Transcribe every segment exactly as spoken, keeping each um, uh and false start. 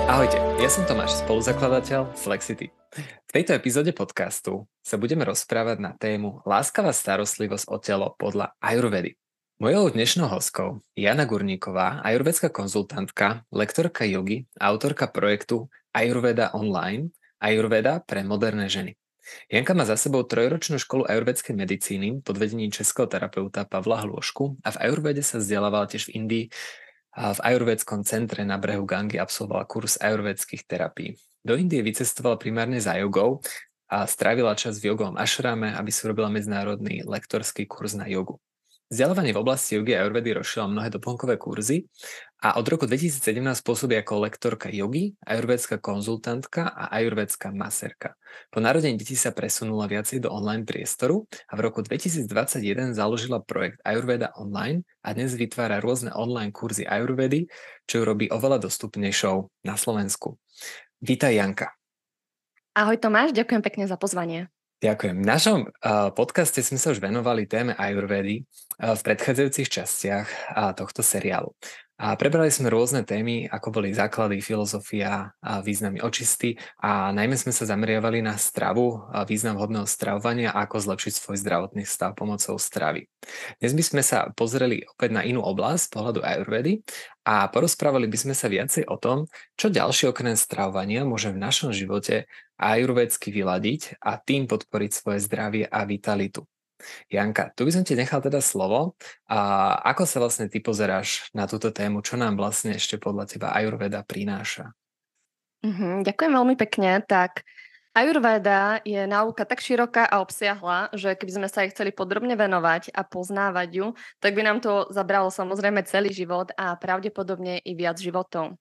Ahojte, ja som Tomáš, spoluzakladateľ Flexity. V tejto epizóde podcastu sa budeme rozprávať na tému láskavá starostlivosť o telo podľa ajurvedy. Mojou dnešnou hostkou je Jana Gurníková, ajurvedská konzultantka, lektorka jogy, autorka projektu Ayurveda Online, Ayurveda pre moderné ženy. Janka má za sebou trojročnú školu ajurvedskej medicíny pod vedením českého terapeuta Pavla Hlošku a v ajurvede sa vzdelávala tiež v Indii. A v ajurvédskom centre na brehu Gangy absolvovala kurz ajurvédskych terapií. Do Indie vycestovala primárne za jogou a strávila čas v jogovom ašrame, aby si urobila medzinárodný lektorský kurz na jogu. Vzdelávanie v oblasti jogy a ajurvedy rozšírila mnohé doplnkové kurzy a od roku dvetisícsedemnásť pôsobí ako lektorka jogy, ajurvédská konzultantka a ajurvédská masérka. Po narodení detí sa presunula viacej do online priestoru a v roku dvetisícdvadsaťjeden založila projekt Ayurveda Online a dnes vytvára rôzne online kurzy ajurvedy, čo ju robí oveľa dostupnejšou na Slovensku. Vítaj, Janka. Ahoj Tomáš, ďakujem pekne za pozvanie. Ďakujem. V našom uh, podcaste sme sa už venovali téme ajurvedy uh, v predchádzajúcich častiach uh, tohto seriálu. A prebrali sme rôzne témy, ako boli základy, filozofia, a významy očisty a najmä sme sa zameriavali na stravu, a význam vhodného stravovania a ako zlepšiť svoj zdravotný stav pomocou stravy. Dnes by sme sa pozreli opäť na inú oblasť pohľadu ajurvedy a porozprávali by sme sa viacej o tom, čo ďalšie okrem stravovania môže v našom živote ajurvédsky vyladiť a tým podporiť svoje zdravie a vitalitu. Janka, tu by som ti nechal teda slovo. A ako sa vlastne ty pozeráš na túto tému? Čo nám vlastne ešte podľa teba ajurveda prináša? Mhm, ďakujem veľmi pekne. Tak ajurveda je náuka tak široká a obsiahla, že keby sme sa jej chceli podrobne venovať a poznávať ju, tak by nám to zabralo samozrejme celý život a pravdepodobne i viac životov.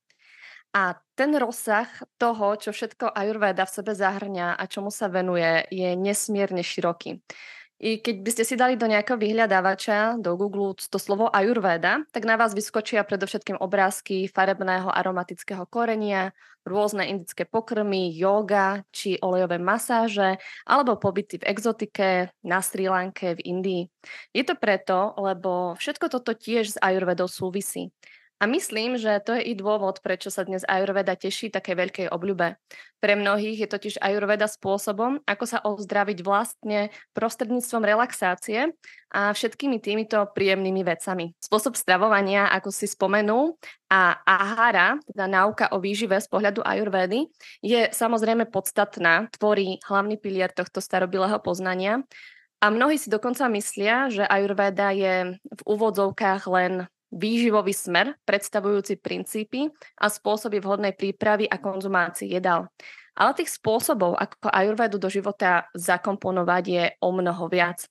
A ten rozsah toho, čo všetko ajurveda v sebe zahrňa a čomu sa venuje, je nesmierne široký. I keď by ste si dali do nejakého vyhľadávača, do Google to slovo ajurveda, tak na vás vyskočia predovšetkým obrázky farebného aromatického korenia, rôzne indické pokrmy, yoga či olejové masáže, alebo pobyty v exotike, na Srí Lanke, v Indii. Je to preto, lebo všetko toto tiež s ajurvedou súvisí. A myslím, že to je i dôvod, prečo sa dnes ajurveda teší takej veľkej obľube. Pre mnohých je totiž ajurveda spôsobom, ako sa ozdraviť vlastne prostredníctvom relaxácie a všetkými týmito príjemnými vecami. Spôsob stravovania, ako si spomenul, a ahara, teda náuka o výžive z pohľadu ajurvedy, je samozrejme podstatná, tvorí hlavný pilier tohto starobilého poznania. A mnohí si dokonca myslia, že ajurveda je v úvodzovkách len výživový smer, predstavujúci princípy a spôsoby vhodnej prípravy a konzumácie jedál. Ale tých spôsobov, ako ajurvedu do života zakomponovať, je o mnoho viac.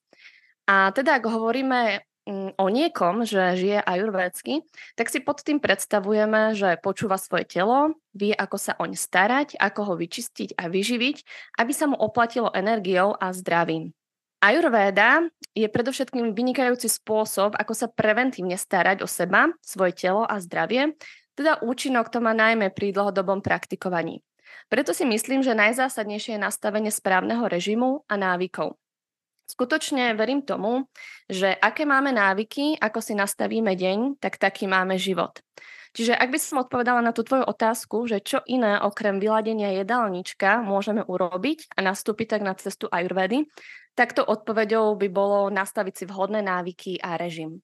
A teda, ak hovoríme o niekom, že žije ajurvédsky, tak si pod tým predstavujeme, že počúva svoje telo, vie, ako sa oň starať, ako ho vyčistiť a vyživiť, aby sa mu oplatilo energiou a zdravím. Ajurvéda je predovšetkým vynikajúci spôsob, ako sa preventívne starať o seba, svoje telo a zdravie, teda účinok to má najmä pri dlhodobom praktikovaní. Preto si myslím, že najzásadnejšie je nastavenie správneho režimu a návykov. Skutočne verím tomu, že aké máme návyky, ako si nastavíme deň, tak taký máme život. Čiže ak by som odpovedala na tú tvoju otázku, že čo iné okrem vyladenia jedálnička môžeme urobiť a nastúpiť tak na cestu ajurvedy, tak to odpoveďou by bolo nastaviť si vhodné návyky a režim.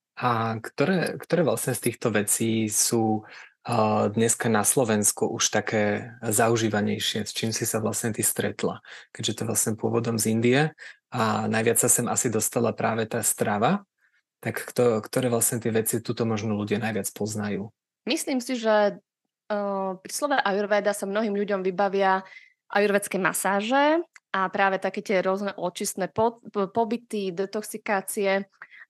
A ktoré, ktoré vlastne z týchto vecí sú uh, dneska na Slovensku už také zaužívanejšie, s čím si sa vlastne ty stretla? Keďže to je vlastne pôvodom z Indie a najviac sa sem asi dostala práve tá strava, tak kto, ktoré vlastne tie veci tuto možno ľudia najviac poznajú? Myslím si, že uh, pri slove ajurveda sa mnohým ľuďom vybavia ajurvedské masáže a práve také tie rôzne očistné po, po, pobyty, detoxikácie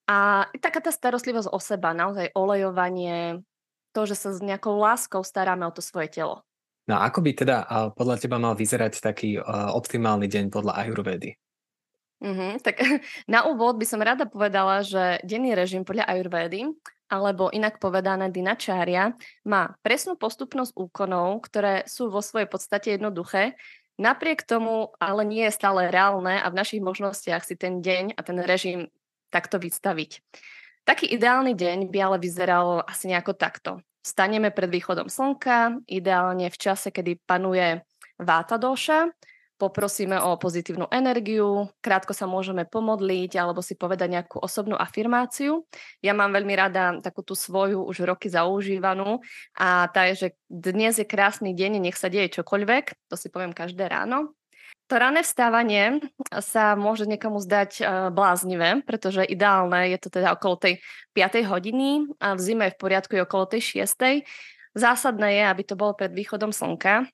a taká tá starostlivosť o seba, naozaj olejovanie, to, že sa s nejakou láskou staráme o to svoje telo. No a ako by teda uh, podľa teba mal vyzerať taký uh, optimálny deň podľa ajurvedy? Mm-hmm, tak na úvod by som rada povedala, že denný režim podľa ajurvédy, alebo inak povedané dinačária, má presnú postupnosť úkonov, ktoré sú vo svojej podstate jednoduché. Napriek tomu ale nie je stále reálne a v našich možnostiach si ten deň a ten režim takto vystaviť. Taký ideálny deň by ale vyzeral asi nejako takto. Staneme pred východom slnka, ideálne v čase, kedy panuje váta doša. Poprosíme o pozitívnu energiu, krátko sa môžeme pomodliť alebo si povedať nejakú osobnú afirmáciu. Ja mám veľmi rada takú tú svoju už roky zaužívanú a tá je, že dnes je krásny deň, nech sa deje čokoľvek, to si poviem každé ráno. To rané vstávanie sa môže niekomu zdať uh, bláznivé, pretože ideálne je to teda okolo tej piatej hodiny a v zime je v poriadku je okolo tej šiestej. Zásadné je, aby to bolo pred východom slnka.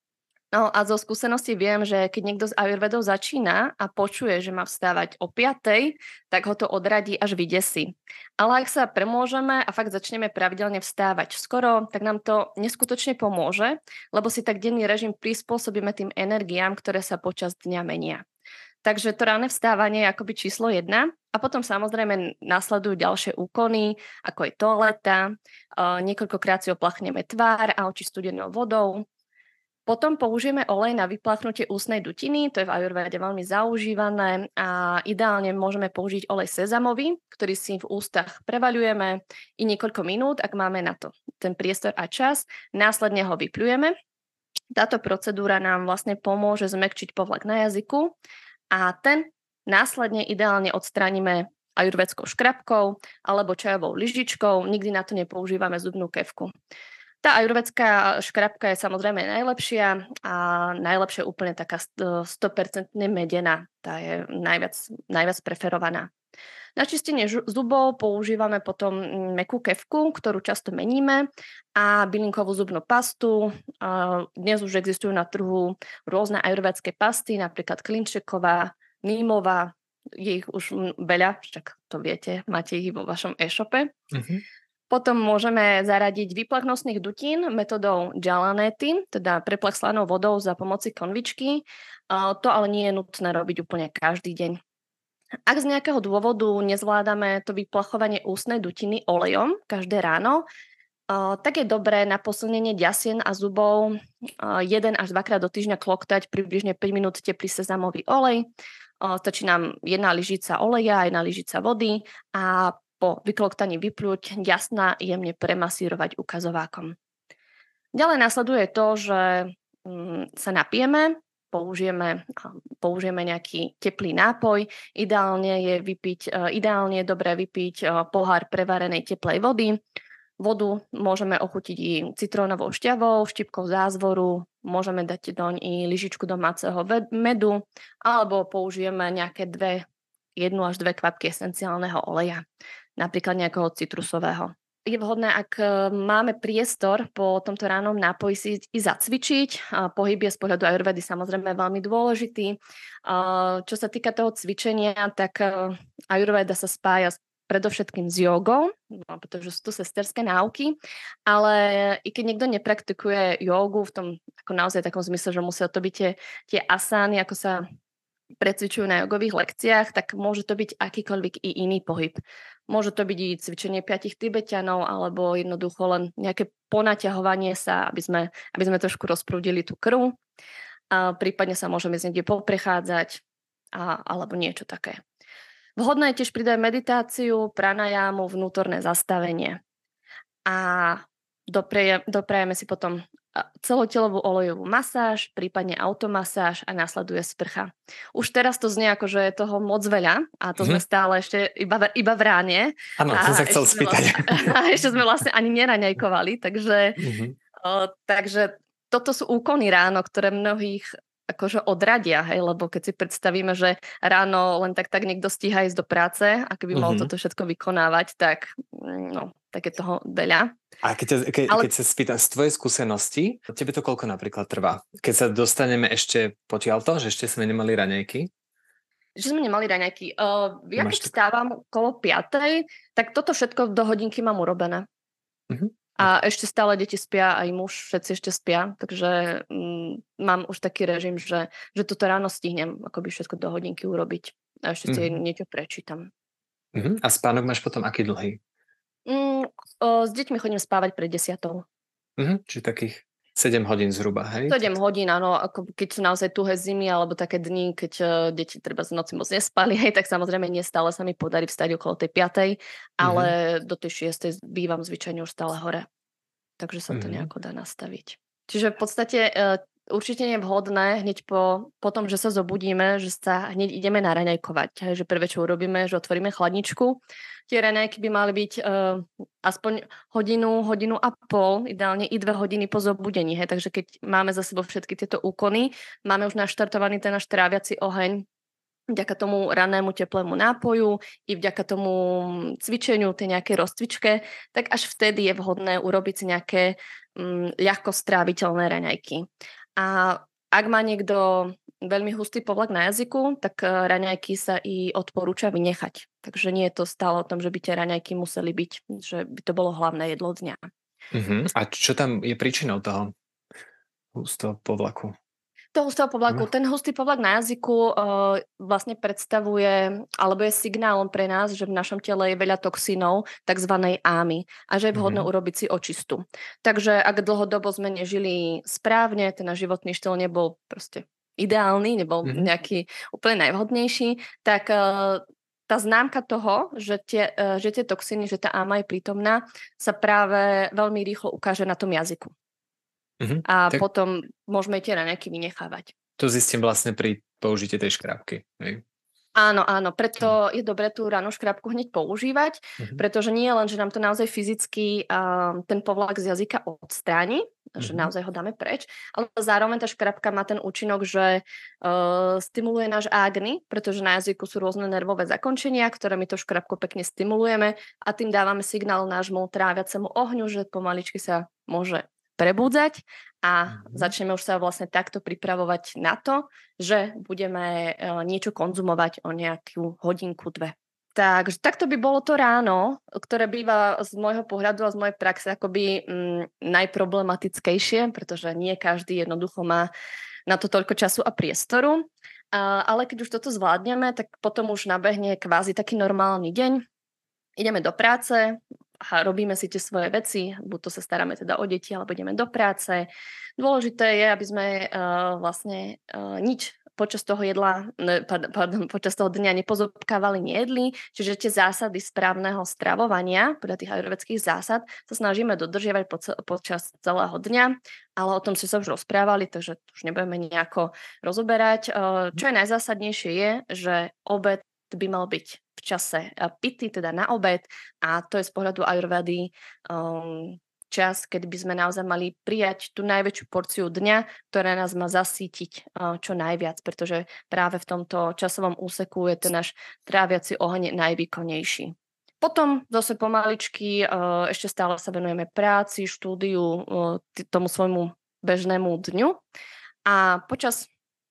No a zo skúsenosti viem, že keď niekto s ajurvedou začína a počuje, že má vstávať o piatej, tak ho to odradí až vydesí. Ale ak sa premôžeme a fakt začneme pravidelne vstávať skoro, tak nám to neskutočne pomôže, lebo si tak denný režim prispôsobíme tým energiám, ktoré sa počas dňa menia. Takže to ranné vstávanie je akoby číslo jedna a potom samozrejme následujú ďalšie úkony, ako je toaleta, niekoľkokrát si oplachneme tvár a oči studenou vodou. Potom použijeme olej na vypláchnutie ústnej dutiny, to je v ajurvede veľmi zaužívané a ideálne môžeme použiť olej sezamový, ktorý si v ústach prevaľujeme i niekoľko minút, ak máme na to ten priestor a čas, následne ho vypľujeme. Táto procedúra nám vlastne pomôže zmäkčiť povlak na jazyku a ten následne ideálne odstránime ajurvedskou škrabkou alebo čajovou lyžičkou, nikdy na to nepoužívame zubnú kefku. Tá ajurvedská škrabka je samozrejme najlepšia a najlepšia úplne taká sto percent medená. Tá je najviac, najviac preferovaná. Na čistenie zubov používame potom mäkkú kefku, ktorú často meníme a bylinkovú zubnú pastu. Dnes už existujú na trhu rôzne ajurvedské pasty, napríklad klinčeková, nímová. Je ich už veľa, však to viete, máte ich vo vašom e-shope. Mhm. Potom môžeme zaradiť výplach nosných dutín metodou Jalanety, teda preplach slanou vodou za pomoci konvičky. To ale nie je nutné robiť úplne každý deň. Ak z nejakého dôvodu nezvládame to vyplachovanie ústnej dutiny olejom každé ráno, tak je dobré na posilnenie ďasien a zubov jeden až dvakrát do týždňa kloktať približne päť minút teplý sezamový olej. Stačí nám jedna lyžica oleja, jedna lyžica vody a po vykloktaní vypľuť, jasná, jemne premasírovať ukazovákom. Ďalej nasleduje to, že mm, sa napijeme, použijeme, použijeme nejaký teplý nápoj. Ideálne je vypiť, ideálne je dobré vypiť pohár prevarenej teplej vody. Vodu môžeme ochutiť i citrónovou šťavou, štipkou zázvoru, môžeme dať doň i lyžičku domáceho medu, alebo použijeme nejaké dve, jednu až dve kvapky esenciálneho oleja, napríklad nejakého citrusového. Je vhodné, ak máme priestor po tomto ránom nápoji si i zacvičiť. Pohyb je z pohľadu ajurvedy samozrejme veľmi dôležitý. Čo sa týka toho cvičenia, tak ajurveda sa spája predovšetkým s jogou, no, pretože sú tu sesterské náuky, ale i keď niekto nepraktikuje jogu v tom ako naozaj takom zmysle, že musia to byť tie, tie asány, ako sa precvičujú na jogových lekciách, tak môže to byť akýkoľvek i iný pohyb. Môže to byť i cvičenie piatich Tibeťanov alebo jednoducho len nejaké ponaťahovanie sa, aby sme, aby sme trošku rozprúdili tú krv. A prípadne sa môžeme z niekde poprechádzať a, alebo niečo také. Vhodné je tiež pridať meditáciu, pranajámu, vnútorné zastavenie. A dopraje, doprajeme si potom celotelovú olejovú masáž, prípadne automasáž a následuje sprcha. Už teraz to znie ako, že je toho moc veľa a to mm-hmm. sme stále ešte iba, iba v ráne. Áno, to sa chcel spýtať. Vlastne, a ešte sme vlastne ani neraňajkovali, takže, mm-hmm. o, takže toto sú úkony ráno, ktoré mnohých akože odradia, hej, lebo keď si predstavíme, že ráno len tak tak niekto stíha ísť do práce a keby mm-hmm. mohol toto všetko vykonávať, tak no, tak je toho veľa. A keď, te, ke, Ale... keď sa spýtam z tvojej skúsenosti, tebe to koľko napríklad trvá? Keď sa dostaneme ešte potiaľto, že ešte sme nemali raňajky? Že sme nemali raňajky. Uh, ja keď vstávam okolo piatej, tak toto všetko do hodinky mám urobené. Uh-huh. A ešte stále deti spia, aj muž, všetci ešte spia, takže um, mám už taký režim, že, že toto ráno stihnem akoby všetko do hodinky urobiť. A ešte uh-huh. si niečo prečítam. Uh-huh. A spánok máš potom aký dlhý? Mm, o, s deťmi chodím spávať pred desiatou. Uh-huh. Čiže takých sedem hodín zhruba, hej? sedem hodín, áno, ako keď sú naozaj tuhé zimy alebo také dni, keď uh, deti treba z noci moc nespali, hej, tak samozrejme nestále sa mi podarí vstať okolo tej piatej, ale uh-huh. do tej šiestej bývam zvyčajne už stále hore. takže sa to Mhm. nejako dá nastaviť. Čiže v podstate uh, určite nie je vhodné hneď po, po tom, že sa zobudíme, že sa hneď ideme naraňajkovať. Hej, že prvé, čo urobíme, že otvoríme chladničku. Tie raňajky by mali byť uh, aspoň hodinu, hodinu a pol, ideálne i dve hodiny po zobudení. Hej. Takže keď máme za sebou všetky tieto úkony, máme už naštartovaný ten náš tráviaci oheň, vďaka tomu ranému teplému nápoju i vďaka tomu cvičeniu, tej nejakej rozcvičke, tak až vtedy je vhodné urobiť si nejaké um, ľahko stráviteľné raňajky. A ak má niekto veľmi hustý povlak na jazyku, tak raňajky sa i odporúča vynechať. Takže nie je to stále o tom, že by tie raňajky museli byť, že by to bolo hlavné jedlo dňa. Uh-huh. A čo tam je príčinou toho hustého povlaku? Toho hustého povlaku. Ten hustý povlak na jazyku uh, vlastne predstavuje, alebo je signálom pre nás, že v našom tele je veľa toxínov, takzvanej ámy, a že je vhodné mm-hmm. urobiť si očistu. Takže ak dlhodobo sme nežili správne, ten náš životný štýl nebol proste ideálny, nebol mm-hmm. nejaký úplne najvhodnejší, tak uh, tá známka toho, že tie, uh, že tie toxíny, že tá áma je prítomná, sa práve veľmi rýchlo ukáže na tom jazyku. Uh-huh. A tak potom môžeme tie raňajky vynechávať. To zistím vlastne pri použití tej škrábky. Hej? Áno, áno, preto je dobré tú ranú škrábku hneď používať, uh-huh. pretože nie len, že nám to naozaj fyzicky uh, ten povlak z jazyka odstráni, uh-huh. že naozaj ho dáme preč, ale zároveň tá škrábka má ten účinok, že uh, stimuluje náš ágny, pretože na jazyku sú rôzne nervové zakončenia, ktoré my to škrábkou pekne stimulujeme a tým dávame signál nášmu tráviacemu ohňu, že pomaličky sa môže prebúdzať a mm-hmm. začneme už sa vlastne takto pripravovať na to, že budeme uh, niečo konzumovať o nejakú hodinku, dve. Takže takto by bolo to ráno, ktoré býva z môjho pohľadu a z mojej praxe akoby mm, najproblematickejšie, pretože nie každý jednoducho má na to toľko času a priestoru. Uh, ale keď už toto zvládneme, tak potom už nabehne kvázi taký normálny deň. Ideme do práce a robíme si tie svoje veci, buď to sa staráme teda o deti, alebo ideme do práce. Dôležité je, aby sme uh, vlastne uh, nič počas toho jedla, pardon, pardon, počas toho dňa nepozobkávali, nejedli, čiže tie zásady správneho stravovania, podľa tých ajurvedských zásad, sa snažíme dodržiavať po, počas celého dňa, ale o tom si sa už rozprávali, takže už nebudeme nejako rozoberať. Uh, čo je najzásadnejšie je, že obed by mal byť v čase pity, teda na obed, a to je z pohľadu ajurvedy um, čas, keď by sme naozaj mali prijať tú najväčšiu porciu dňa, ktorá nás má zasítiť uh, čo najviac, pretože práve v tomto časovom úseku je ten náš tráviaci oheň najvýkonnejší. Potom zase pomaličky uh, ešte stále sa venujeme práci, štúdiu, uh, t- tomu svojmu bežnému dňu a počas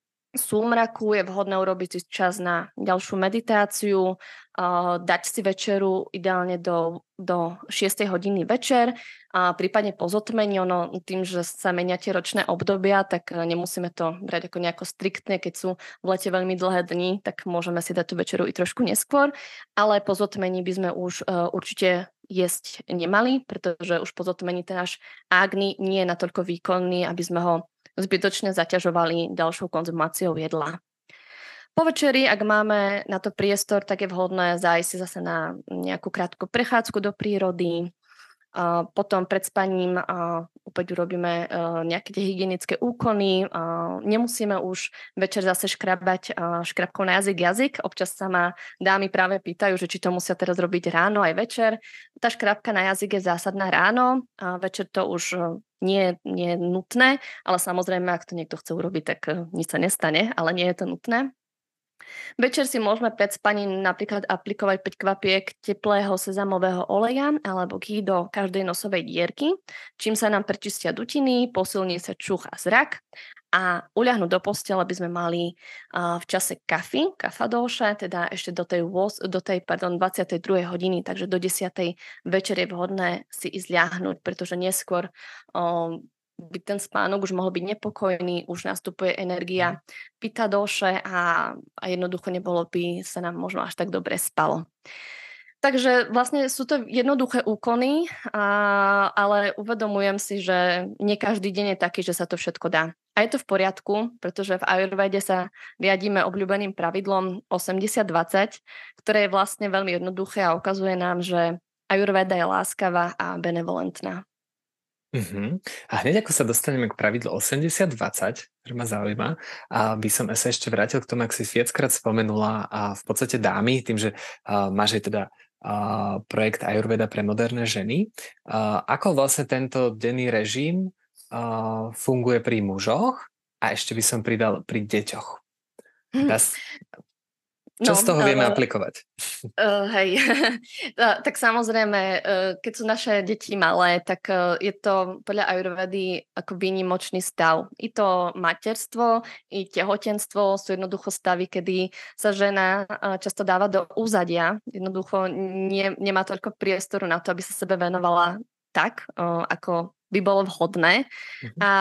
súmraku je vhodné urobiť si čas na ďalšiu meditáciu, uh, dať si večeru ideálne do, do šiestej hodiny večer, a prípadne po zotmení, ono tým, že sa menia tie ročné obdobia, tak nemusíme to brať ako nejako striktne, keď sú v lete veľmi dlhé dni, tak môžeme si dať tú večeru i trošku neskôr, ale po zotmení by sme už uh, určite jesť nemali, pretože už po zotmení ten náš ágny nie je natoľko výkonný, aby sme ho zbytočne zaťažovali ďalšou konzumáciou jedla. Po večeri, ak máme na to priestor, tak je vhodné zájsť si zase na nejakú krátku prechádzku do prírody. Uh, potom pred spaním uh, opäť urobíme uh, nejaké tie hygienické úkony. Uh, nemusíme už večer zase škrabať uh, škrabkou na jazyk jazyk. Občas sa ma dámy práve pýtajú, že či to musia teraz robiť ráno aj večer. Tá škrabka na jazyk je zásadná ráno, a večer to už uh, nie, nie je nutné, ale samozrejme, ak to niekto chce urobiť, tak uh, nič sa nestane, ale nie je to nutné. Večer si môžeme pred spaním napríklad aplikovať päť kvapiek teplého sezamového oleja alebo ghee do každej nosovej dierky, čím sa nám prečistia dutiny, posilní sa čuch a zrak, a uľahnúť do postele by sme mali uh, v čase kafy, kafadóše, teda ešte do tej, do tej pardon, dvadsiatej druhej hodiny, takže do desiatej večer je vhodné si ísť ľahnúť, pretože neskôr um, by ten spánok už mohol byť nepokojný, už nastupuje energia pita doše a, a jednoducho nebolo by sa nám možno až tak dobre spalo. Takže vlastne sú to jednoduché úkony, a, ale uvedomujem si, že nie každý deň je taký, že sa to všetko dá. A je to v poriadku, pretože v ajurvede sa riadíme obľúbeným pravidlom osemdesiat dvadsať, ktoré je vlastne veľmi jednoduché a ukazuje nám, že ajurveda je láskavá a benevolentná. Uh-huh. A hneď ako sa dostaneme k pravidlu osemdesiat dvadsať, ktoré ma zaujíma, a by som sa ešte vrátil k tomu, ak si viackrát spomenula a v podstate dámy, tým, že uh, máš aj teda uh, projekt Ayurveda pre moderné ženy. Uh, ako vlastne tento denný režim uh, funguje pri mužoch a ešte by som pridal pri deťoch? Dá s... Čo No, z toho vieme uh, aplikovať? Uh, hej, tak samozrejme, uh, keď sú naše deti malé, tak uh, je to podľa Ayurvedy ako výnimočný stav. I to materstvo, i tehotenstvo sú jednoducho stavy, kedy sa žena uh, často dáva do úzadia. Jednoducho nie, nemá toľko priestoru na to, aby sa sebe venovala tak, uh, ako by bolo vhodné. Uh-huh. A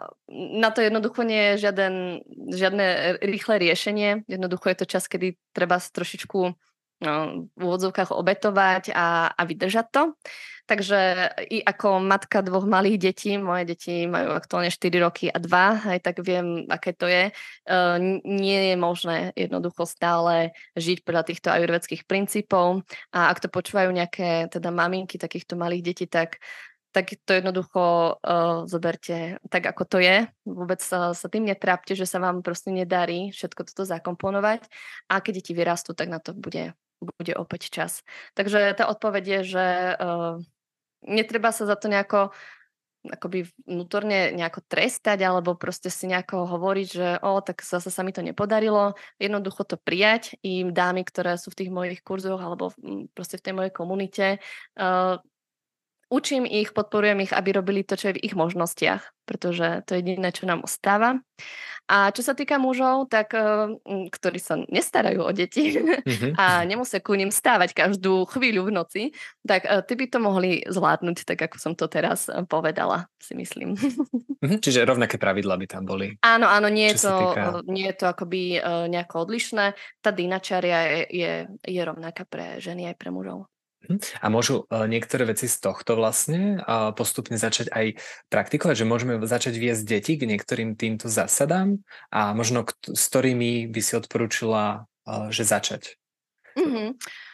na to jednoducho nie je žiaden, žiadne rýchle riešenie. Jednoducho je to čas, kedy treba trošičku no, v úvodzovkách obetovať a, a vydržať to. Takže i ako matka dvoch malých detí, moje deti majú aktuálne štyri roky a dva, aj tak viem, aké to je, uh, nie je možné jednoducho stále žiť podľa týchto ajurvedských princípov. A ak to počúvajú nejaké teda maminky takýchto malých detí, tak tak to jednoducho uh, zoberte tak, ako to je. Vôbec sa, sa tým netrápte, že sa vám proste nedarí všetko toto zakomponovať. A keď deti vyrastú, tak na to bude, bude opäť čas. Takže tá odpoveď je, že uh, netreba sa za to nejako akoby vnútorne nejako trestať alebo proste si nejako hovoriť, že o, tak zase sa mi to nepodarilo. Jednoducho to prijať. I dámy, ktoré sú v tých mojich kurzoch alebo proste v tej mojej komunite, uh, učím ich, podporujem ich, aby robili to, čo je v ich možnostiach, pretože to je jediné, čo nám ostáva. A čo sa týka mužov, tak ktorí sa nestarajú o deti mm-hmm. a nemusia ku ním stávať každú chvíľu v noci, tak ty by to mohli zvládnuť, tak ako som to teraz povedala, si myslím. Mm-hmm. Čiže rovnaké pravidlá by tam boli. Áno, áno, nie je to, týka... nie je to akoby nejako odlišné. Tá dinačaria je, je, je rovnaká pre ženy aj pre mužov. A môžu niektoré veci z tohto vlastne postupne začať aj praktikovať, že môžeme začať viesť deti k niektorým týmto zásadám a možno s ktorými by si odporúčila, že začať? Mm-hmm.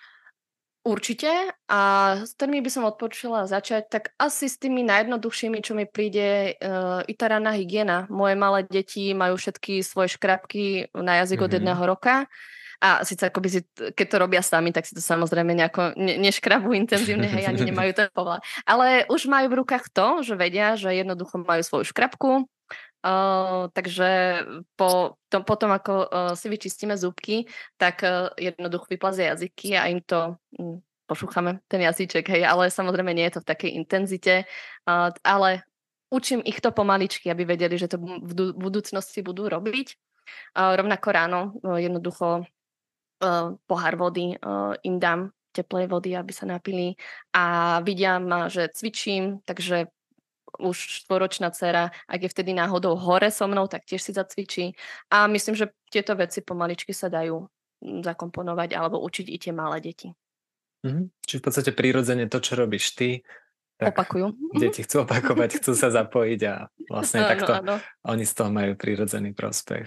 Určite. A s ktorými by som odporúčila začať, tak asi s tými najjednoduchšími, čo mi príde, uh, i tá ranná hygiena. Moje malé deti majú všetky svoje škrabky na jazyk mm-hmm. od jedného roka. A síce akoby si, keď to robia sami, tak si to samozrejme nejako ne, neškrabujú intenzívne, hej, ani nemajú to povolať. Ale už majú v rukách to, že vedia, že jednoducho majú svoju škrabku, uh, takže po tom, potom, ako uh, si vyčistíme zúbky, tak uh, jednoducho vyplazia jazyky a im to um, pošúchame, ten jazyček, hej, ale samozrejme nie je to v takej intenzite, uh, ale učím ich to pomaličky, aby vedeli, že to v budúcnosti budú robiť. Uh, rovnako ráno uh, jednoducho Uh, pohár vody uh, im dám, teplej vody, aby sa napili a vidia ma, že cvičím, takže už štvoročná dcera, ak je vtedy náhodou hore so mnou, tak tiež si zacvičí a myslím, že tieto veci pomaličky sa dajú zakomponovať alebo učiť i tie malé deti. Mm-hmm. Čiže v podstate prirodzene to, čo robíš ty, tak opakujú. Deti chcú opakovať, chcú sa zapojiť a vlastne áno, takto áno. Oni z toho majú prirodzený prospech.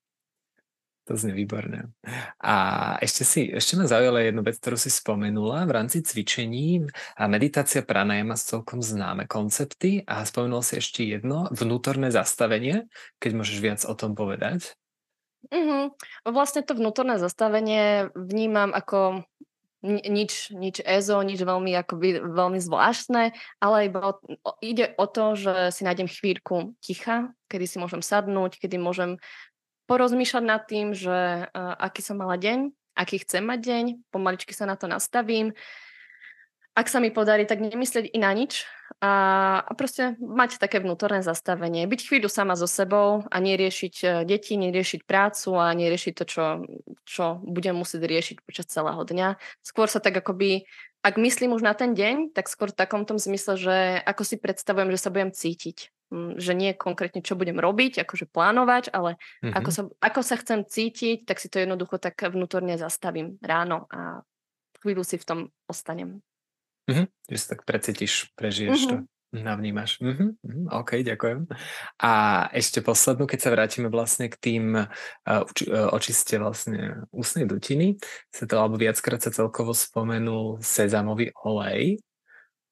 To znie výborné. A ešte, si, ešte ma zaujala jednu vec, ktorú si spomenula v rámci cvičení. A meditácia pranajama sú celkom známe koncepty a spomenula si ešte jedno, vnútorné zastavenie, keď môžeš viac o tom povedať. Mm-hmm. Vlastne to vnútorné zastavenie vnímam ako nič, nič ezo, nič veľmi, akoby, veľmi zvláštne, ale iba o, ide o to, že si nájdem chvíľku ticha, kedy si môžem sadnúť, kedy môžem porozmýšľať nad tým, že uh, aký som mala deň, aký chcem mať deň, pomaličky sa na to nastavím. Ak sa mi podarí, tak nemyslieť i na nič a, a proste mať také vnútorné zastavenie. Byť chvíľu sama so sebou a neriešiť deti, neriešiť prácu a neriešiť to, čo, čo budem musieť riešiť počas celého dňa. Skôr sa tak akoby, ak myslím už na ten deň, tak skôr v takom tom zmysle, že ako si predstavujem, že sa budem cítiť. Že nie konkrétne, čo budem robiť, akože plánovať, ale mm-hmm. ako, sa, ako sa chcem cítiť, tak si to jednoducho tak vnútorne zastavím ráno a chvíľu si v tom ostanem. Mm-hmm. Že sa tak precítiš, prežiješ mm-hmm. to, navnímaš. Mm-hmm. OK, ďakujem. A ešte poslednú, keď sa vrátime vlastne k tým uh, uči, uh, očiste vlastne ústnej dutiny, sa to, alebo viackrát sa celkovo spomenul sezamový olej.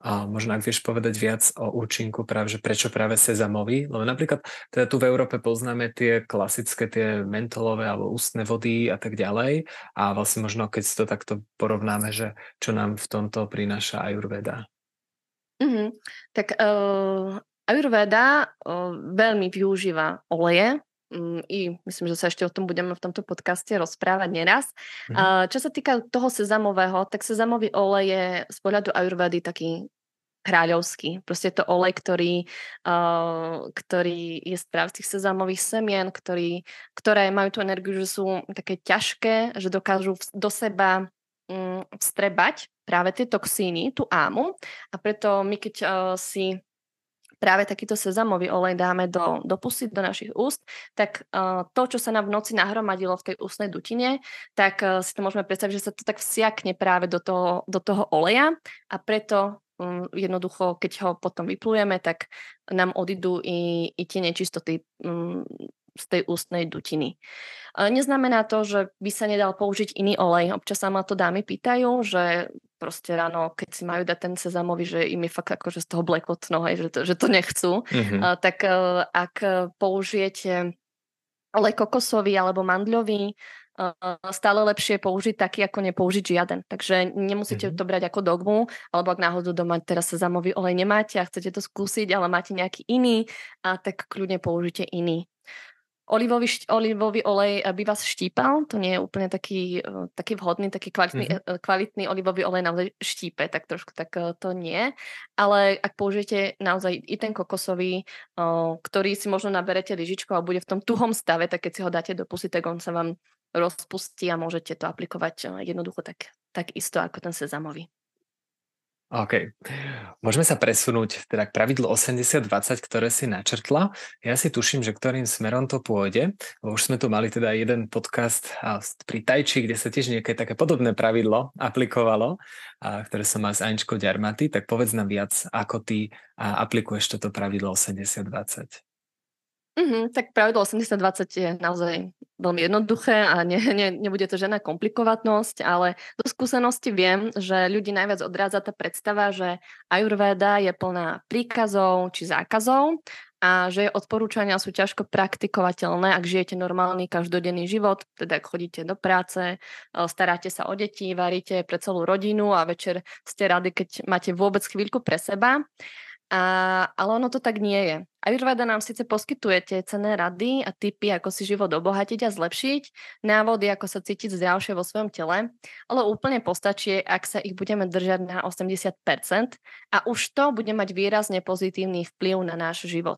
A možno ak vieš povedať viac o účinku práve, že prečo práve sezamový, lebo napríklad teda tu v Európe poznáme tie klasické, tie mentolové alebo ústne vody a tak ďalej a vlastne možno keď si to takto porovnáme, že čo nám v tomto prináša Ayurveda. Mhm. Tak uh, Ayurveda uh, veľmi využíva oleje. Mm, I myslím, že sa ešte o tom budeme v tomto podcaste rozprávať neraz. Mhm. Uh, čo sa týka toho sezamového, tak sezamový olej je z pohľadu Ayurvedy taký kráľovský. Proste je to olej, ktorý, uh, ktorý je z práv tých sezamových semien, ktorý, ktoré majú tú energiu, že sú také ťažké, že dokážu v, do seba um, vstrebať práve tie toxíny, tú ámu. A preto my, keď uh, si práve takýto sezamový olej dáme do, do pusy, do našich úst, tak uh, to, čo sa nám v noci nahromadilo v tej ústnej dutine, tak uh, si to môžeme predstaviť, že sa to tak vsiakne práve do toho, do toho oleja a preto um, jednoducho, keď ho potom vyplujeme, tak nám odídu i, i tie nečistoty um, z tej ústnej dutiny. Uh, neznamená to, že by sa nedal použiť iný olej. Občas sa ma to dámy pýtajú, že proste ráno, keď si majú dať ten sezamový, že im je fakt akože z toho blekotno, hej, že, to, že to nechcú, mm-hmm. uh, tak uh, ak použijete olej kokosový alebo mandľový, uh, stále lepšie použiť taký, ako nepoužiť žiaden. Takže nemusíte mm-hmm. to brať ako dogmu, alebo ak náhodou doma teraz sezamový olej nemáte a chcete to skúsiť, ale máte nejaký iný, a tak kľudne použite iný. Olivový, olivový olej by vás štípal, to nie je úplne taký, taký vhodný, taký kvalitný, mm-hmm. kvalitný olivový olej naozaj štípe, tak trošku tak to nie. Ale ak použijete naozaj i ten kokosový, ktorý si možno naberete lyžičkou a bude v tom tuhom stave, tak keď si ho dáte do pusy, tak on sa vám rozpustí a môžete to aplikovať jednoducho tak, tak isto ako ten sezamový. OK. Môžeme sa presunúť teda k pravidlu osemdesiat dvadsať, ktoré si načrtla. Ja si tuším, že ktorým smerom to pôjde. Už sme tu mali teda jeden podcast pri Tai Chi, kde sa tiež nejaké také podobné pravidlo aplikovalo, a ktoré som mal s Aničkou Ďarmaty. Tak povedz nám viac, ako ty aplikuješ toto pravidlo osemdesiat dvadsať. Mm-hmm, tak pravidlo osemdesiat dvadsať je naozaj veľmi jednoduché a ne, ne, nebude to žiadna komplikovanosť, ale do skúsenosti viem, že ľudí najviac odrádza tá predstava, že Ayurveda je plná príkazov či zákazov a že odporúčania sú ťažko praktikovateľné, ak žijete normálny každodenný život, teda ak chodíte do práce, staráte sa o deti, varíte pre celú rodinu a večer ste radi, keď máte vôbec chvíľku pre seba. A, ale ono to tak nie je. Ayurveda nám síce poskytuje tie cenné rady a tipy, ako si život obohatiť a zlepšiť, návody, ako sa cítiť zdravšie vo svojom tele, ale úplne postačí, ak sa ich budeme držať na osemdesiat percent a už to bude mať výrazne pozitívny vplyv na náš život.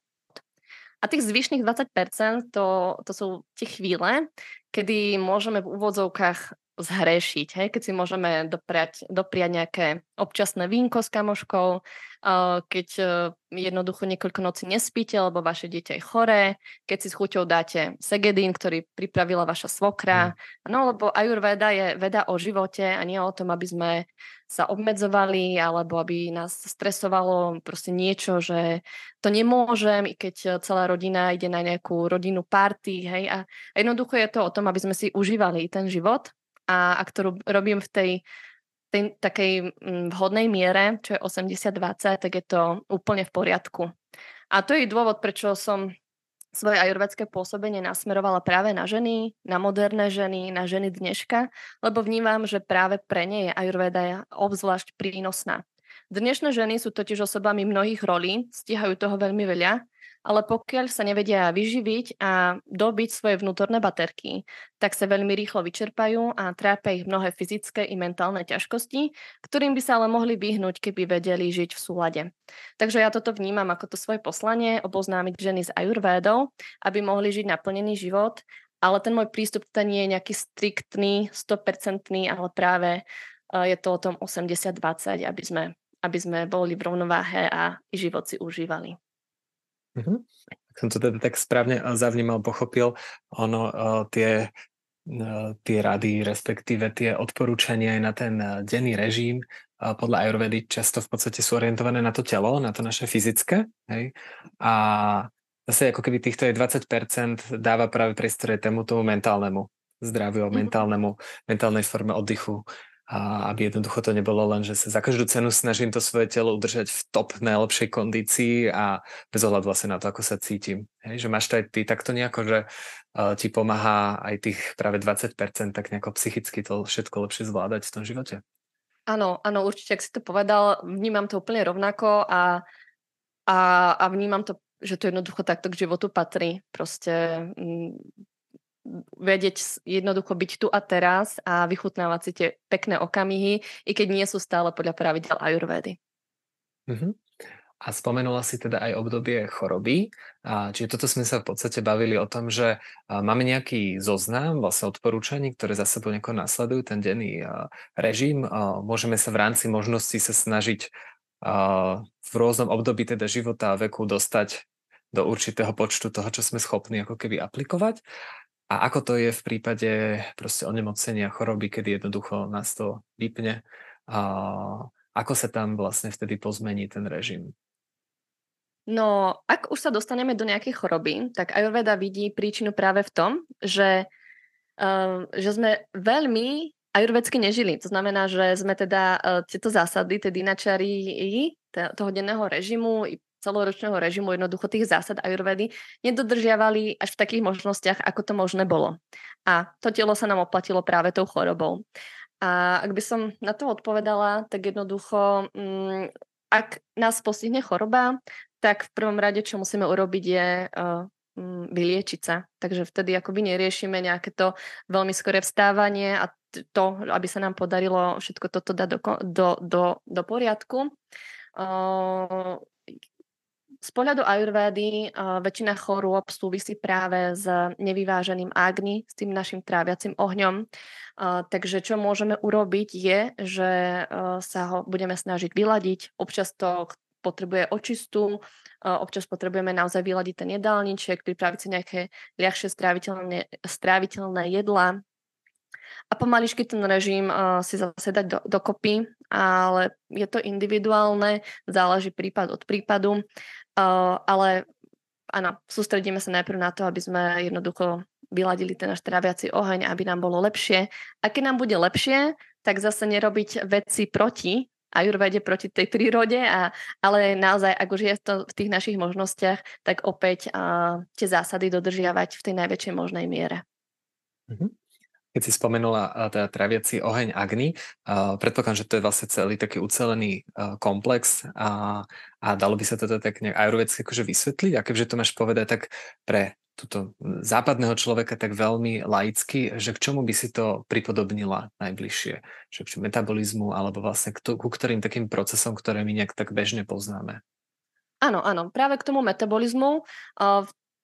A tých zvyšných dvadsať percent to, to sú tie chvíle, kedy môžeme v úvodzovkách zhrešiť, hej? Keď si môžeme dopriať, dopriať nejaké občasné vínko s kamoškou, keď jednoducho niekoľko noci nespíte, lebo vaše dieťa je choré, keď si s chuťou dáte segedín, ktorý pripravila vaša svokra. Mm. No, lebo Ayurveda je veda o živote a nie o tom, aby sme sa obmedzovali alebo aby nás stresovalo proste niečo, že to nemôžem, i keď celá rodina ide na nejakú rodinnú party, hej, a jednoducho je to o tom, aby sme si užívali ten život. A ak to robím v tej, tej takej vhodnej miere, čo je osemdesiat dvadsať, tak je to úplne v poriadku. A to je dôvod, prečo som svoje ajurvédske pôsobenie nasmerovala práve na ženy, na moderné ženy, na ženy dneška, lebo vnímam, že práve pre ne je ajurvéda obzvlášť prínosná. Dnešné ženy sú totiž osobami mnohých rolí, stíhajú toho veľmi veľa, ale pokiaľ sa nevedia vyživiť a dobiť svoje vnútorné baterky, tak sa veľmi rýchlo vyčerpajú a trápia ich mnohé fyzické i mentálne ťažkosti, ktorým by sa ale mohli vyhnúť, keby vedeli žiť v súlade. Takže ja toto vnímam ako to svoje poslanie, oboznámiť ženy s Ayurvédou, aby mohli žiť naplnený život, ale ten môj prístup to nie je nejaký striktný, sto percent, ale práve je to o tom osemdesiat dvadsať, aby sme, aby sme boli v rovnováhe a život si užívali. Uh-huh. Ak som to teda tak správne zavnímal, pochopil, ono uh, tie, uh, tie rady, respektíve tie odporúčania aj na ten uh, denný režim uh, podľa Ayurvedy často v podstate sú orientované na to telo, na to naše fyzické, hej? A zase ako keby týchto je dvadsať percent dáva práve priestor tému tomu mentálnemu zdraviu, uh-huh. mentálnemu, mentálnej forme oddychu. a aby jednoducho to nebolo len, že sa za každú cenu snažím to svoje telo udržať v top najlepšej kondícii a bez ohľadu vlastne na to, ako sa cítim. Hej, že máš to aj ty takto nejako, že uh, ti pomáha aj tých práve dvadsať percent tak nejako psychicky to všetko lepšie zvládať v tom živote? Áno, áno, určite, ak si to povedal, vnímam to úplne rovnako a, a, a vnímam to, že to jednoducho takto k životu patrí. Proste mm, vedieť jednoducho byť tu a teraz a vychutnávať si tie pekné okamihy, i keď nie sú stále podľa pravidel ajurvédy. Mhm. A spomenula si teda aj obdobie choroby. A čiže toto sme sa v podstate bavili o tom, že a, máme nejaký zoznam vlastne odporúčaní, ktoré za sebou nejako nasledujú ten denný a, režim. A, môžeme sa v rámci možností sa snažiť a, v rôznom období teda života a veku dostať do určitého počtu toho, čo sme schopní ako keby aplikovať. A ako to je v prípade proste onemocnenia choroby, kedy jednoducho nás to vypne? A ako sa tam vlastne vtedy pozmení ten režim? No, ak už sa dostaneme do nejakej choroby, tak ajurveda vidí príčinu práve v tom, že, uh, že sme veľmi ajurvedsky nežili. To znamená, že sme teda uh, tieto zásady, tie dinačarii toho denného režimu i celoročného režimu, jednoducho tých zásad ajurvedy, nedodržiavali až v takých možnostiach, ako to možné bolo. A to telo sa nám oplatilo práve tou chorobou. A ak by som na to odpovedala, tak jednoducho, um, ak nás postihne choroba, tak v prvom rade, čo musíme urobiť, je uh, um, vyliečiť sa. Takže vtedy akoby neriešime nejaké to veľmi skoré vstávanie a t- to, aby sa nám podarilo všetko toto dať do, do, do, do poriadku. Uh, z pohľadu ajurvédy uh, väčšina chorôb súvisí práve s nevyváženým agni, s tým našim tráviacim ohňom. Uh, takže čo môžeme urobiť je, že uh, sa ho budeme snažiť vyladiť. Občas to potrebuje očistu, uh, občas potrebujeme naozaj vyladiť ten jedálniček, pripraviť si nejaké ľahšie stráviteľné, stráviteľné jedlá a pomaličky ten režim uh, si zase dať do, dokopy, ale je to individuálne, záleží prípad od prípadu. Uh, ale áno, sústredíme sa najprv na to, aby sme jednoducho vyladili ten náš tráviaci oheň, aby nám bolo lepšie. A keď nám bude lepšie, tak zase nerobiť veci proti ajurvede, proti tej prírode, a, ale naozaj, ak už je to v tých našich možnostiach, tak opäť uh, tie zásady dodržiavať v tej najväčšej možnej miere. Mhm. Keď si spomenula uh, teda traviaci oheň Agni, uh, predpokladám, že to je vlastne celý taký ucelený uh, komplex a, a dalo by sa toto tak nejak ajurvedsky akože vysvetliť, a keďže to máš povedať tak pre túto západného človeka tak veľmi laicky, že k čomu by si to pripodobnila najbližšie? Že k metabolizmu alebo vlastne k, to, ku ktorým takým procesom, ktoré my nejak tak bežne poznáme? Áno, áno, práve k tomu metabolizmu. Uh,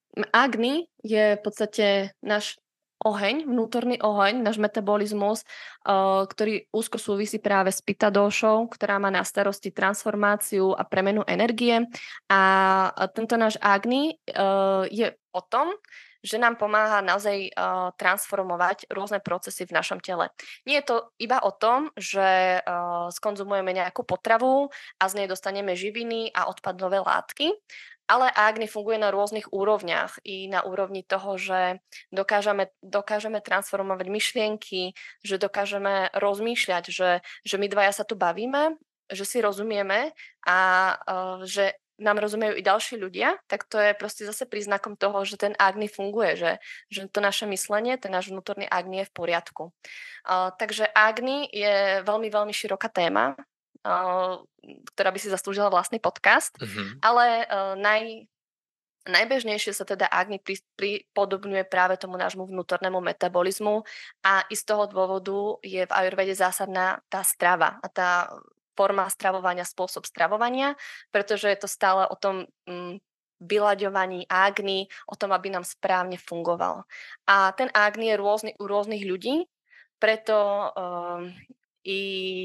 Agni je v podstate náš oheň, vnútorný oheň, náš metabolizmus, uh, ktorý úzko súvisí práve s Pitta dóšou, ktorá má na starosti transformáciu a premenu energie. A tento náš Agni uh, je o tom, že nám pomáha naozaj uh, transformovať rôzne procesy v našom tele. Nie je to iba o tom, že uh, skonzumujeme nejakú potravu a z nej dostaneme živiny a odpadové látky, ale Agni funguje na rôznych úrovniach, i na úrovni toho, že dokážeme, dokážeme transformovať myšlienky, že dokážeme rozmýšľať, že, že my dvaja sa tu bavíme, že si rozumieme a uh, že nám rozumejú i ďalší ľudia, tak to je proste zase príznakom toho, že ten Agni funguje, že, že to naše myslenie, ten náš vnútorný Agni je v poriadku. Uh, takže Agni je veľmi, veľmi široká téma, uh, ktorá by si zaslúžila vlastný podcast, uh-huh. ale uh, naj, najbežnejšie sa teda Agni pri, pripodobňuje práve tomu nášmu vnútornému metabolizmu a i z toho dôvodu je v ajurvede zásadná tá strava a tá forma stravovania, spôsob stravovania, pretože je to stále o tom mm, vyľaďovaní Agni, o tom, aby nám správne fungoval. A ten Agni je rôzny u rôznych ľudí, preto um, i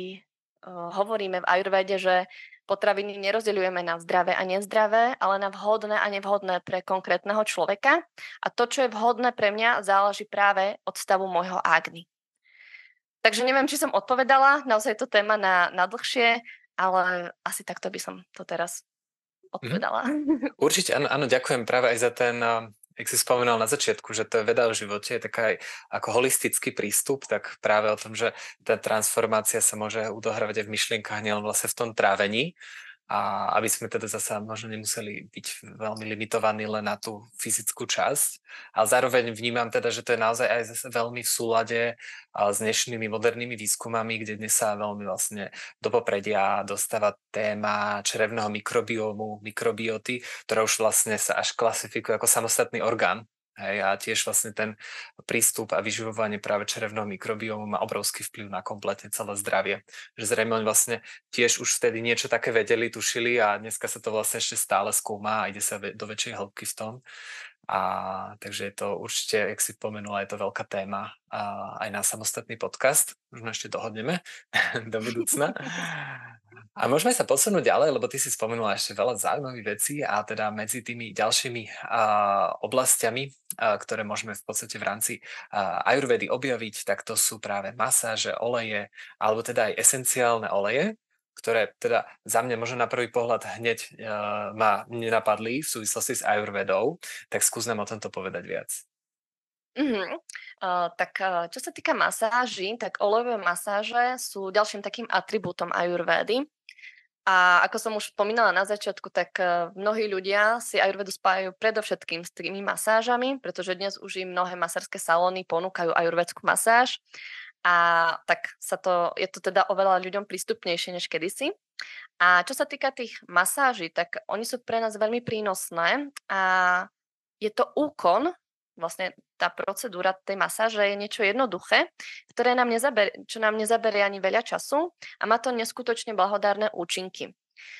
uh, hovoríme v ajurvede, že potraviny nerozdeľujeme na zdravé a nezdravé, ale na vhodné a nevhodné pre konkrétneho človeka. A to, čo je vhodné pre mňa, záleží práve od stavu môjho Agni. Takže neviem, či som odpovedala, naozaj je to téma na, na dlhšie, ale asi takto by som to teraz odpovedala. Mm-hmm. Určite, áno, áno, ďakujem práve aj za ten, Jak si spomínal na začiatku, že to je veda o živote, je taká aj ako holistický prístup, tak práve o tom, že tá transformácia sa môže odohrávať aj v myšlienkach, nielen vlastne v tom trávení, a aby sme teda zasa možno nemuseli byť veľmi limitovaní len na tú fyzickú časť. Ale zároveň vnímam teda, že to je naozaj aj zase veľmi v súlade s dnešnými modernými výskumami, kde dnes sa veľmi vlastne do popredia dostáva téma črevného mikrobiomu, mikrobioty, ktorá už vlastne sa až klasifikuje ako samostatný orgán. Hej, a tiež vlastne ten prístup a vyživovanie práve črevného mikrobiomu má obrovský vplyv na kompletne celé zdravie. Že zrejme oni vlastne tiež už vtedy niečo také vedeli, tušili a dneska sa to vlastne ešte stále skúma a ide sa do väčšej hĺbky v tom. A takže je to určite, jak si pomenula, je to veľká téma a aj na samostatný podcast. Možno ešte dohodneme do budúcna. A môžeme sa posunúť ďalej, lebo ty si spomenula ešte veľa zaujímavých vecí a teda medzi tými ďalšími uh, oblastiami, uh, ktoré môžeme v podstate v rámci uh, ajurvedy objaviť, tak to sú práve masáže, oleje, alebo teda aj esenciálne oleje, ktoré teda za mňa možno na prvý pohľad hneď uh, ma nenapadli v súvislosti s ajurvedou, tak skús nám o tomto povedať viac. Mhm. Uh, tak uh, čo sa týka masáží, tak olejové masáže sú ďalším takým atribútom ajurvédy. A ako som už spomínala na začiatku, tak uh, mnohí ľudia si ajurvedu spájajú predovšetkým s tými masážami, pretože dnes už im mnohé masárske salóny ponúkajú ajurvedskú masáž. A tak sa to, je to teda oveľa ľuďom prístupnejšie než kedysi. A čo sa týka tých masáží, tak oni sú pre nás veľmi prínosné a je to úkon, vlastne tá procedúra tej masáže je niečo jednoduché, ktoré nám nezaber, čo nám nezaberie ani veľa času a má to neskutočne blahodárne účinky.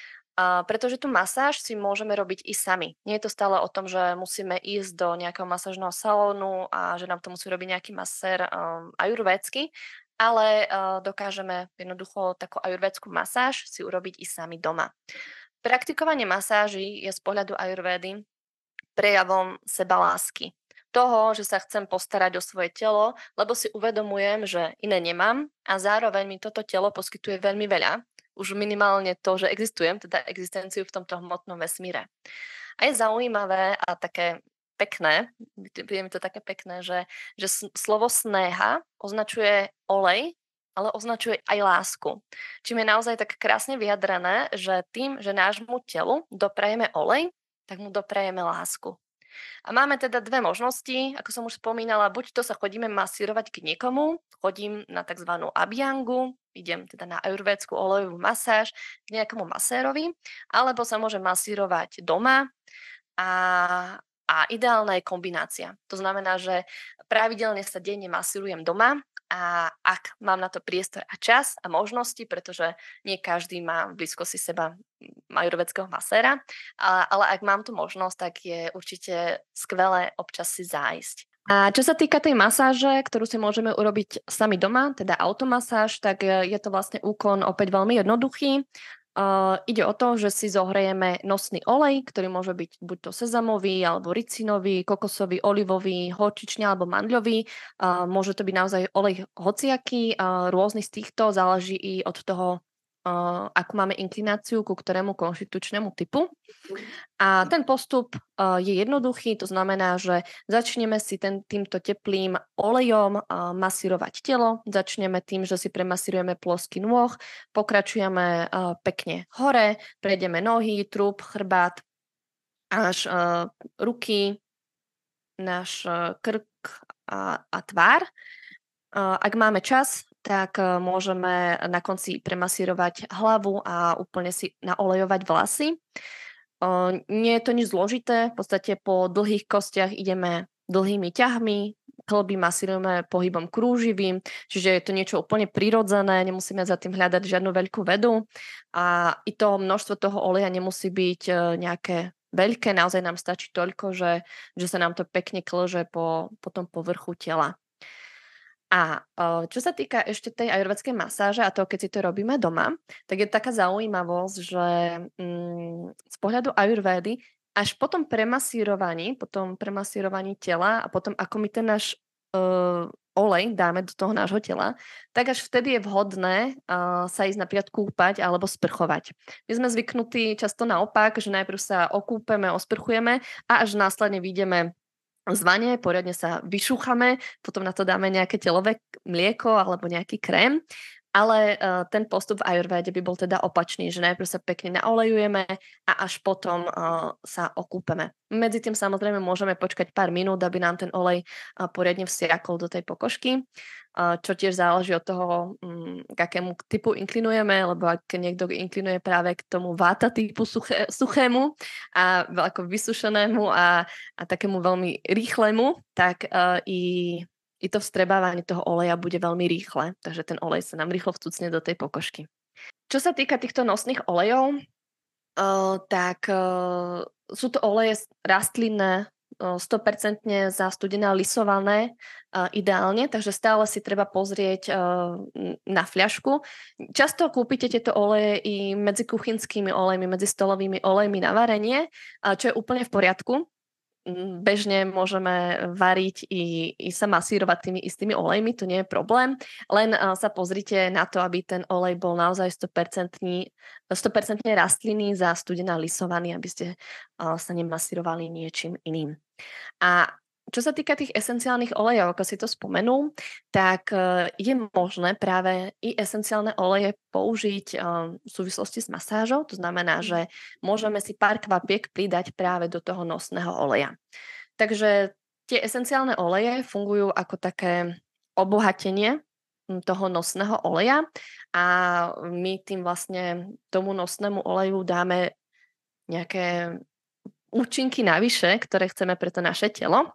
A pretože tú masáž si môžeme robiť i sami. Nie je to stále o tom, že musíme ísť do nejakého masážneho salónu a že nám to musí robiť nejaký masér um, ajurvédsky, ale uh, dokážeme jednoducho takú ajurvédsku masáž si urobiť i sami doma. Praktikovanie masáží je z pohľadu ajurvédy prejavom sebalásky. Toho, že sa chcem postarať o svoje telo, lebo si uvedomujem, že iné nemám a zároveň mi toto telo poskytuje veľmi veľa. Už minimálne to, že existujem, teda existenciu v tomto hmotnom vesmíre. A je zaujímavé a také pekné, je mi to také pekné, že, že slovo snéha označuje olej, ale označuje aj lásku. Čím je naozaj tak krásne vyjadrené, že tým, že nášmu telu doprajeme olej, tak mu doprajeme lásku. A máme teda dve možnosti, ako som už spomínala, buď to sa chodíme masírovať k niekomu, chodím na tzv. Abhyangu, idem teda na ajurvédsku olejovú masáž k nejakému masérovi, alebo sa môžem masírovať doma a, a ideálna je kombinácia. To znamená, že pravidelne sa denne masírujem doma a ak mám na to priestor a čas a možnosti, pretože nie každý má v blízkosti seba ajurvédskeho maséra, ale ak mám tu možnosť, tak je určite skvelé občas si zájsť. A čo sa týka tej masáže, ktorú si môžeme urobiť sami doma, teda automasáž, tak je to vlastne úkon opäť veľmi jednoduchý. Uh, ide o to, že si zohrejeme nosný olej, ktorý môže byť buď to sezamový, alebo ricinový, kokosový, olivový, horčičný alebo mandľový. Uh, môže to byť naozaj olej hociaký, uh, rôzny z týchto, záleží i od toho, uh, akú máme inklináciu ku ktorému konštitučnému typu. A ten postup uh, je jednoduchý, to znamená, že začneme si ten, týmto teplým olejom uh, masírovať telo, začneme tým, že si premasírujeme plosky nôh, pokračujeme uh, pekne hore, prejdeme nohy, trup, chrbát, až uh, ruky, náš uh, krk a, a tvár. Uh, ak máme čas, tak uh, môžeme na konci premasírovať hlavu a úplne si naolejovať vlasy. Uh, nie je to nič zložité, v podstate po dlhých kostiach ideme dlhými ťahmi, klby masírujeme pohybom krúživým, čiže je to niečo úplne prirodzené, nemusíme za tým hľadať žiadnu veľkú vedu a i to množstvo toho oleja nemusí byť uh, nejaké veľké, naozaj nám stačí toľko, že, že sa nám to pekne klže po, po tom povrchu tela. A čo sa týka ešte tej ajurvédskej masáže a toho, keď si to robíme doma, tak je taká zaujímavosť, že mm, z pohľadu ajurvédy až po tom premasírovaní, po tom premasírovaní tela a potom ako my ten náš uh, olej dáme do toho nášho tela, tak až vtedy je vhodné uh, sa ísť napríklad kúpať alebo sprchovať. My sme zvyknutí často naopak, že najprv sa okúpeme, osprchujeme a až následne vyjdeme z vane, poriadne sa vyšúchame, potom na to dáme nejaké telové mlieko alebo nejaký krém. Ale uh, ten postup v ajurvéde by bol teda opačný, že najprv sa pekne naolejujeme a až potom uh, sa okúpeme. Medzi tým samozrejme môžeme počkať pár minút, aby nám ten olej uh, poriadne vsiakol do tej pokožky, uh, čo tiež záleží od toho, um, k akému typu inklinujeme, lebo ak niekto inklinuje práve k tomu váta typu suché, suchému a ako vysušenému a, a takému veľmi rýchlemu, tak uh, i I to vstrebávanie toho oleja bude veľmi rýchle, takže ten olej sa nám rýchlo vcucne do tej pokožky. Čo sa týka týchto nosných olejov, uh, tak uh, sú to oleje rastlinné, uh, sto percent zastudené a lisované uh, ideálne, takže stále si treba pozrieť uh, na fľašku. Často kúpite tieto oleje i medzi kuchynskými olejmi, medzi stolovými olejmi na varenie, uh, čo je úplne v poriadku. Bežne môžeme variť i, i sa masírovať tými istými olejmi, to nie je problém, len uh, sa pozrite na to, aby ten olej bol naozaj sto percent rastlinný, zástudená, lisovaný, aby ste uh, sa nemasírovali niečím iným. A čo sa týka tých esenciálnych olejov, ako si to spomenul, tak uh, je možné práve i esenciálne oleje použiť uh, v súvislosti s masážou. To znamená, že môžeme si pár kvapiek pridať práve do toho nosného oleja. Takže tie esenciálne oleje fungujú ako také obohatenie toho nosného oleja a my tým vlastne tomu nosnému oleju dáme nejaké účinky navyše, ktoré chceme pre to naše telo.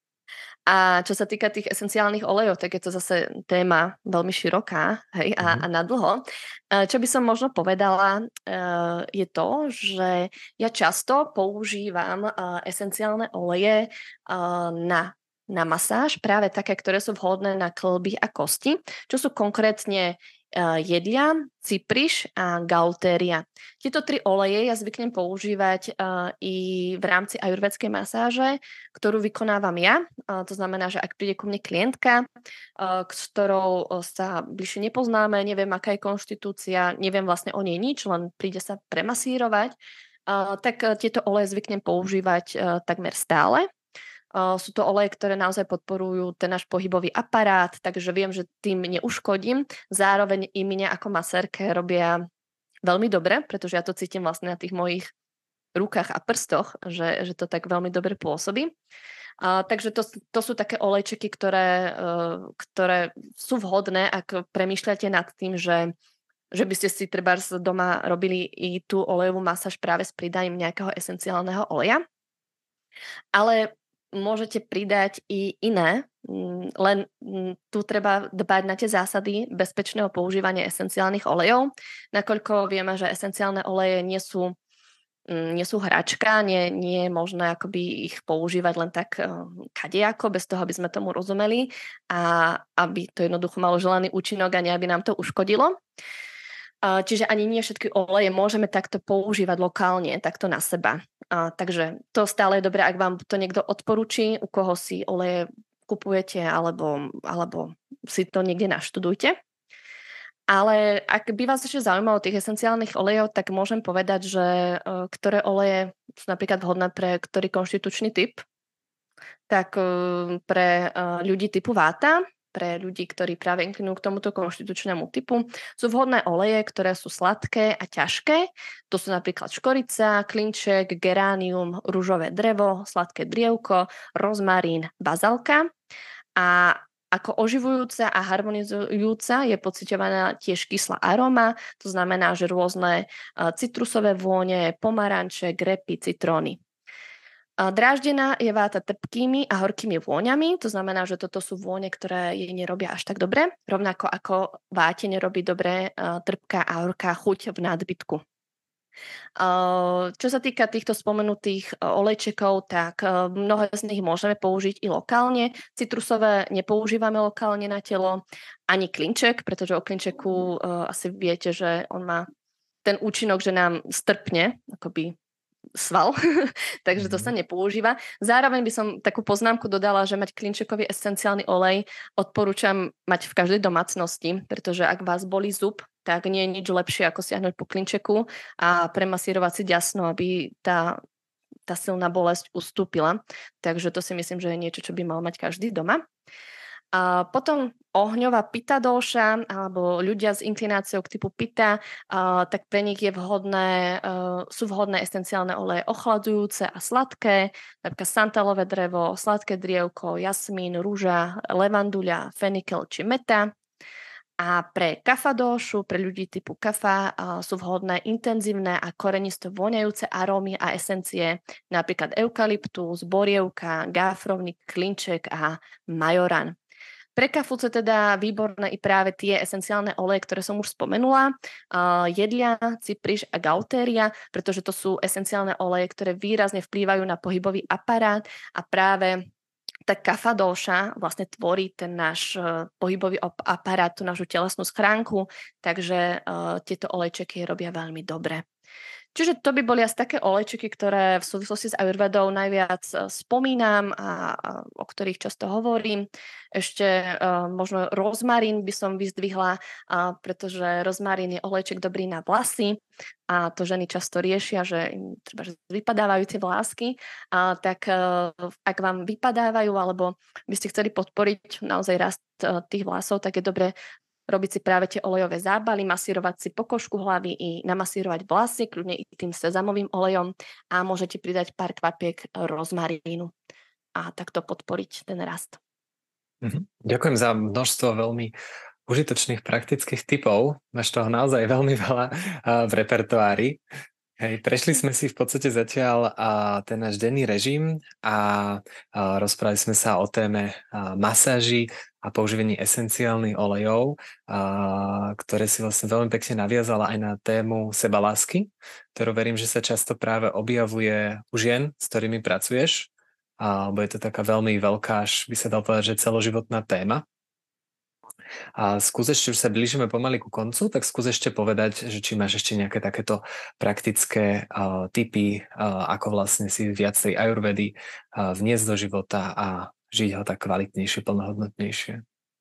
A čo sa týka tých esenciálnych olejov, tak je to zase téma veľmi široká, hej, a, a na dlho. Čo by som možno povedala, je to, že ja často používam esenciálne oleje na, na masáž, práve také, ktoré sú vhodné na kĺby a kosti, čo sú konkrétne jedlia, cypriš a gaultéria. Tieto tri oleje ja zvyknem používať uh, i v rámci ajurvédskej masáže, ktorú vykonávam ja. Uh, to znamená, že ak príde ku mne klientka, uh, s ktorou sa bližšie nepoznáme, neviem, aká je konštitúcia, neviem vlastne o nej nič, len príde sa premasírovať, uh, tak uh, tieto oleje zvyknem používať uh, takmer stále. Uh, sú to oleje, ktoré naozaj podporujú ten náš pohybový aparát, takže viem, že tým neuškodím. Zároveň i mňa ako masérke robia veľmi dobre, pretože ja to cítim vlastne na tých mojich rukách a prstoch, že, že to tak veľmi dobre pôsobí. Uh, takže to, to sú také olejčeky, ktoré, uh, ktoré sú vhodné, ak premýšľate nad tým, že, že by ste si treba doma robili i tú olejovú masáž práve s pridaním nejakého esenciálneho oleja. Ale môžete pridať i iné, len tu treba dbať na tie zásady bezpečného používania esenciálnych olejov, nakoľko vieme, že esenciálne oleje nie sú, nie sú hračka, nie, nie je možné akoby ich používať len tak kadejako, bez toho, aby sme tomu rozumeli a aby to jednoducho malo želaný účinok a nie aby nám to uškodilo. Čiže ani nie všetky oleje môžeme takto používať lokálne, takto na seba. A, takže to stále je dobré, ak vám to niekto odporúči, u koho si oleje kupujete, alebo, alebo si to niekde naštudujte. Ale ak by vás ešte zaujímalo tých esenciálnych olejov, tak môžem povedať, že uh, ktoré oleje sú napríklad vhodné pre ktorý konštitučný typ. Tak uh, pre uh, ľudí typu váta, pre ľudí, ktorí práve inklinujú k tomuto konštitučnému typu, sú vhodné oleje, ktoré sú sladké a ťažké. To sú napríklad škorica, klinček, geránium, ružové drevo, sladké drievko, rozmarín, bazalka. A ako oživujúca a harmonizujúca je pociťovaná tiež kyslá aroma, to znamená, že rôzne citrusové vône, pomaranče, grepy, citróny. Dráždená je váta trpkými a horkými vôňami, to znamená, že toto sú vône, ktoré jej nerobia až tak dobre, rovnako ako váte nerobí dobre trpká a horká chuť v nadbytku. Čo sa týka týchto spomenutých olejčekov, tak mnohé z nich môžeme použiť i lokálne. Citrusové nepoužívame lokálne na telo, ani klinček, pretože o klinčeku asi viete, že on má ten účinok, že nám strpne, akoby sval, takže to sa nepoužíva. Zároveň by som takú poznámku dodala, že mať klinčekový esenciálny olej odporúčam mať v každej domácnosti, pretože ak vás bolí zub, tak nie je nič lepšie ako siahnuť po klinčeku a premasírovať si ďasno, aby tá, tá silná bolesť ustúpila. Takže to si myslím, že je niečo, čo by mal mať každý doma. A potom ohňová pita dóša alebo ľudia s inklináciou k typu pita, a, tak pre nich je vhodné, a, sú vhodné esenciálne oleje ochladzujúce a sladké, napríklad santalové drevo, sladké drievko, jasmín, rúža, levanduľa, fenikel či meta. A pre kafadóšu, pre ľudí typu kafa, a, sú vhodné intenzívne a korenisto voňajúce arómy a esencie, napríklad eukalyptus, borievka, gáfrovník, klinček a majoran. Pre kafuce teda výborné i práve tie esenciálne oleje, ktoré som už spomenula, uh, jedlia, cypriš a gautéria, pretože to sú esenciálne oleje, ktoré výrazne vplývajú na pohybový aparát a práve tá kafadóša vlastne tvorí ten náš uh, pohybový op- aparát, tú našu telesnú schránku, takže uh, tieto olejčeky robia veľmi dobre. Čiže to by boli asi také olejčeky, ktoré v súvislosti s ajurvedou najviac spomínam a, a o ktorých často hovorím. Ešte uh, možno rozmarín by som vyzdvihla, uh, pretože rozmarín je olejček dobrý na vlasy a to ženy často riešia, že im treba, že vypadávajú tie vlásky, uh, tak uh, ak vám vypadávajú alebo by ste chceli podporiť naozaj rast uh, tých vlasov, tak je dobre robiť si práve tie olejové zábaly, masírovať si pokožku hlavy i namasírovať vlasy, kľudne i tým sezamovým olejom a môžete pridať pár kvapiek rozmarínu a takto podporiť ten rast. Mhm. Ďakujem za množstvo veľmi užitočných praktických tipov. Máš toho naozaj veľmi veľa v repertoári. Hej, prešli sme si v podstate zatiaľ a, ten náš denný režim a, a rozprávali sme sa o téme a, masáži a používaní esenciálnych olejov, a, ktoré si vlastne veľmi pekne naviazala aj na tému sebalásky, ktorú verím, že sa často práve objavuje u žien, s ktorými pracuješ, alebo je to taká veľmi veľká, až by sa dal povedať, že celoživotná téma. A skús ešte, už sa blížime pomaly ku koncu, tak skús ešte povedať, že či máš ešte nejaké takéto praktické uh, tipy, uh, ako vlastne si viac tej ajurvedy uh, vniesť do života a žiť ho tak kvalitnejšie, plnohodnotnejšie.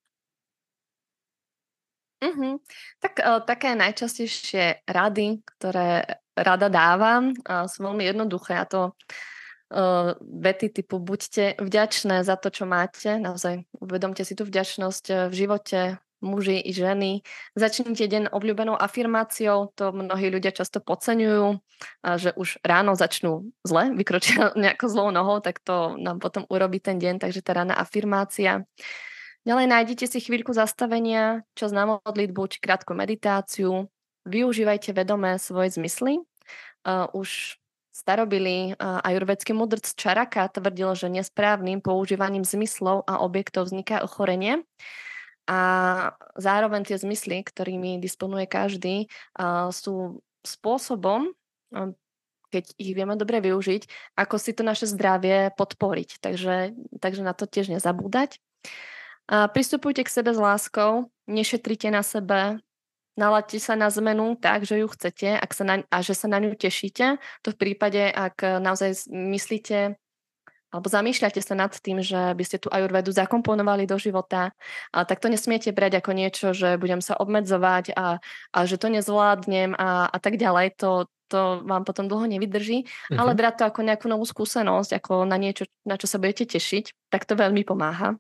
Mm-hmm. Tak uh, také najčastejšie rady, ktoré rada dávam, uh, sú veľmi jednoduché a to Uh, vety typu buďte vďačné za to, čo máte. Naozaj uvedomte si tú vďačnosť v živote, muži i ženy. Začnite deň obľúbenou afirmáciou, to mnohí ľudia často podceňujú, a že už ráno začnú zle, vykročia nejakou zlou nohou, tak to nám potom urobí ten deň, takže tá rána afirmácia. Ďalej nájdite si chvíľku zastavenia, čas na modlitbu či krátku meditáciu. Využívajte vedomé svoje zmysly. Uh, už Starobylý uh, ajurvédsky mudrc Čaraka tvrdil, že nesprávnym používaním zmyslov a objektov vzniká ochorenie. A zároveň tie zmysly, ktorými disponuje každý, uh, sú spôsobom, uh, keď ich vieme dobre využiť, ako si to naše zdravie podporiť. Takže, takže na to tiež nezabúdať. Uh, pristupujte k sebe s láskou, nešetrite na sebe, nalaďte sa na zmenu tak, že ju chcete ak sa na, a že sa na ňu tešíte. To v prípade, ak naozaj myslíte alebo zamýšľate sa nad tým, že by ste tú ajurvedu zakomponovali do života, a tak to nesmiete brať ako niečo, že budem sa obmedzovať a, a že to nezvládnem a, a tak ďalej. To, to vám potom dlho nevydrží, mm-hmm. ale brať to ako nejakú novú skúsenosť, ako na niečo, na čo sa budete tešiť, tak to veľmi pomáha.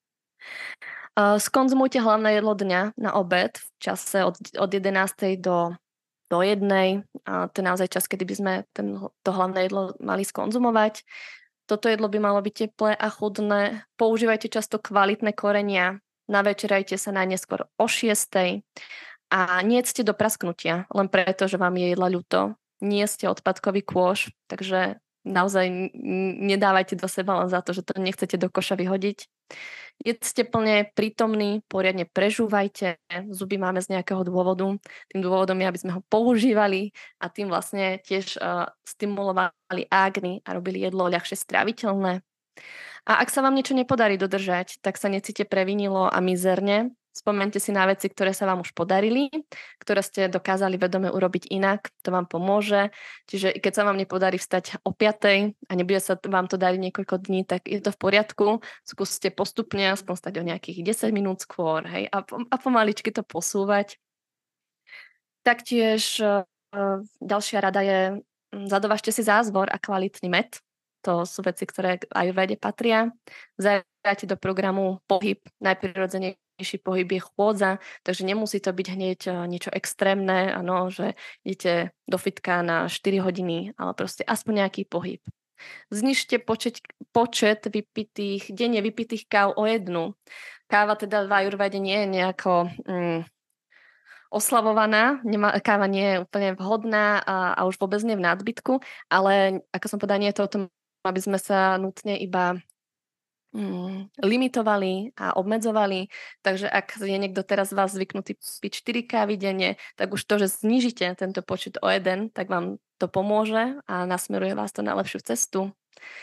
Uh, skonzumujte hlavné jedlo dňa na obed v čase od, od jedenástej do, do jednej. Uh, to je naozaj čas, kedy by sme ten, to hlavné jedlo mali skonzumovať. Toto jedlo by malo byť teplé a chudné. Používajte často kvalitné korenia. Navečerajte sa najneskôr o šiestej. A nejedzte do prasknutia, len preto, že vám je jedla ľúto. Nie ste odpadkový kôš, takže naozaj nedávajte do seba len za to, že to nechcete do koša vyhodiť. Jedzte plne prítomný, poriadne prežúvajte. Zuby máme z nejakého dôvodu. Tým dôvodom je, aby sme ho používali a tým vlastne tiež uh, stimulovali ágny a robili jedlo ľahšie stráviteľné. A ak sa vám niečo nepodarí dodržať, tak sa necíte previnilo a mizerne. Spomeňte si na veci, ktoré sa vám už podarili, ktoré ste dokázali vedome urobiť inak, to vám pomôže. Čiže keď sa vám nepodarí vstať o piatej a nebude sa vám to dariť niekoľko dní, tak je to v poriadku. Skúste postupne aspoň stať o nejakých desať minút skôr, hej, a, a pomaličky to posúvať. Taktiež uh, ďalšia rada je zadovažte si zázvor a kvalitný med. To sú veci, ktoré k ajurvéde patria. Zajrajte do programu pohyb. Najprirodzenejší pohyb je chôdza, takže nemusí to byť hneď niečo extrémne, ano, že idete do fitka na štyri hodiny, ale proste aspoň nejaký pohyb. Znižte počet, počet vypitých, denne vypitých káv o jednu. Káva teda v ajurvéde nie je nejako mm, oslavovaná, nemá, káva nie je úplne vhodná a, a už vôbec nie v nadbytku, ale ako som povedala, nie je to o tom, aby sme sa nutne iba mm, limitovali a obmedzovali. Takže ak je niekto teraz z vás zvyknutý piť štyri kávy denne, tak už to, že znížite tento počet o jeden, tak vám to pomôže a nasmeruje vás to na lepšiu cestu.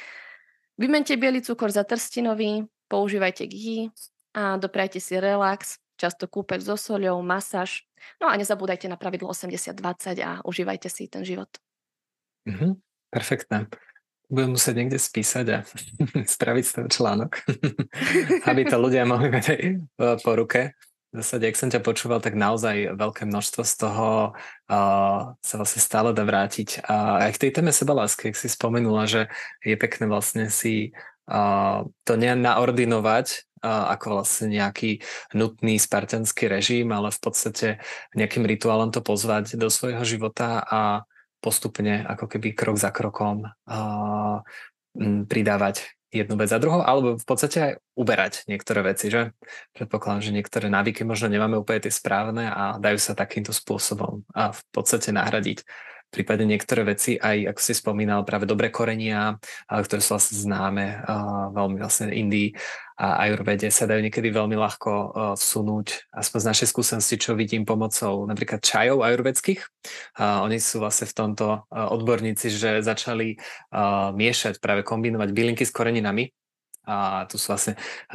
Vymente biely cukor za trstinový, používajte ghee a doprajte si relax, často kúpeľ so soľou, masáž. No a nezabúdajte na pravidlo osemdesiat dvadsať a užívajte si ten život. Mhm, perfektné. Budem musieť niekde spísať a spraviť z toho článok, aby to ľudia mohli mať aj po ruke. V zásade, ak som ťa počúval, tak naozaj veľké množstvo z toho uh, sa vlastne stále dá vrátiť. A aj k tej téme sebalásky, ak si spomenula, že je pekné vlastne si uh, to nenaordinovať uh, ako vlastne nejaký nutný spartanský režim, ale v podstate nejakým rituálom to pozvať do svojho života a postupne, ako keby krok za krokom uh, pridávať jednu vec za druhou, alebo v podstate aj uberať niektoré veci, že? Predpokladám, že niektoré návyky možno nemáme úplne tie správne a dajú sa takýmto spôsobom a v podstate nahradiť. Prípadne niektoré veci, aj ako si spomínal, práve dobré korenia, ktoré sú vlastne známe veľmi vlastne Indii a ajurvede sa dajú niekedy veľmi ľahko vsunúť, aspoň z našej skúsenosti, čo vidím pomocou napríklad čajov ajurvedských. Oni sú vlastne v tomto odborníci, že začali miešať, práve kombinovať bylinky s koreninami. A tu sú vlastne,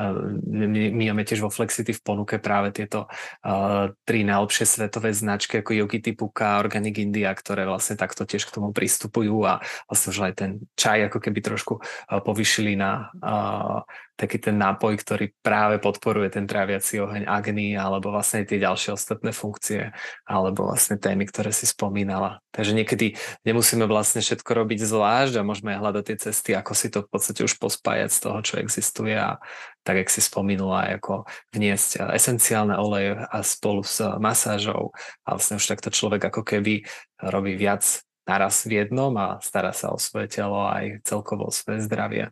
my, my máme tiež vo Flexity v ponuke práve tieto uh, tri najlepšie svetové značky ako Yogi Tipuka, Organic India, ktoré vlastne takto tiež k tomu pristupujú a vlastne už aj ten čaj ako keby trošku uh, povyšili na uh, taký ten nápoj, ktorý práve podporuje ten tráviaci oheň Agni alebo vlastne tie ďalšie ostatné funkcie alebo vlastne témy, ktoré si spomínala. Takže niekedy nemusíme vlastne všetko robiť zvlášť a môžeme hľadať tie cesty, ako si to v podstate už pospájať z toho, čo existuje a tak, jak si spomínala, ako vniesť esenciálne oleje a spolu s masážou a vlastne už takto človek ako keby robí viac naraz v jednom a stará sa o svoje telo a aj celkovo o svoje zdravie.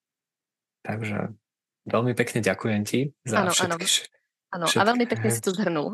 Takže veľmi pekne ďakujem ti za ano, všetky... Ano. Áno, Všetko. A veľmi pekne si to zhrnul.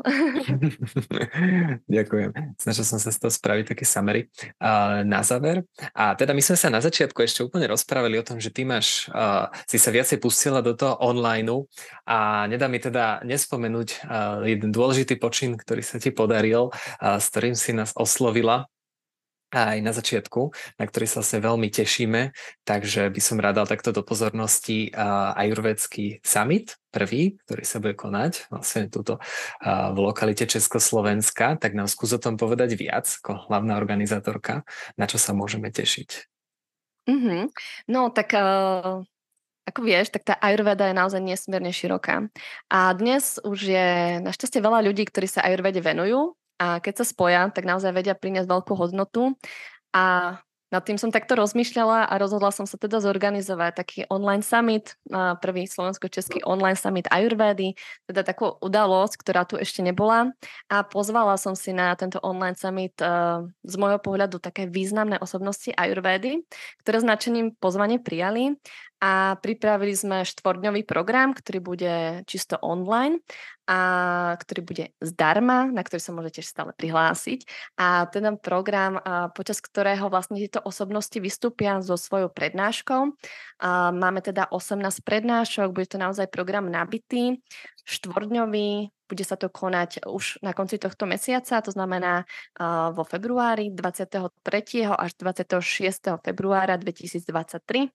Ďakujem. Snažil som sa z toho spraviť taký summary uh, na záver. A teda my sme sa na začiatku ešte úplne rozprávali o tom, že ty máš, uh, si sa viacej pustila do toho online a nedá mi teda nespomenúť uh, jeden dôležitý počin, ktorý sa ti podaril, uh, s ktorým si nás oslovila aj na začiatku, na ktorý sa vlastne veľmi tešíme, takže by som rád dal takto do pozornosti uh, ajurvédsky summit, prvý, ktorý sa bude konať vlastne tuto uh, v lokalite Československa, tak nám skús o tom povedať viac, ako hlavná organizátorka, na čo sa môžeme tešiť. Mm-hmm. No tak... Uh... Ako vieš, tak tá ajurveda je naozaj nesmierne široká. A dnes už je našťastie veľa ľudí, ktorí sa ajurvede venujú a keď sa spoja, tak naozaj vedia priniesť veľkú hodnotu. A nad tým som takto rozmýšľala a rozhodla som sa teda zorganizovať taký online summit, prvý slovensko-český online summit ajurvédy, teda takú udalosť, ktorá tu ešte nebola. A pozvala som si na tento online summit z môjho pohľadu také významné osobnosti ajurvédy, ktoré značeným pozvanie prijali. A pripravili sme štvordňový program, ktorý bude čisto online a ktorý bude zdarma, na ktorý sa môžete stále prihlásiť. A ten program, počas ktorého vlastne tieto osobnosti vystúpia so svojou prednáškou. A máme teda osemnásť prednášok, bude to naozaj program nabitý, štvordňový, bude sa to konať už na konci tohto mesiaca, to znamená vo februári, dvadsiateho tretieho až dvadsiateho šiesteho februára dvetisícdvadsaťtri.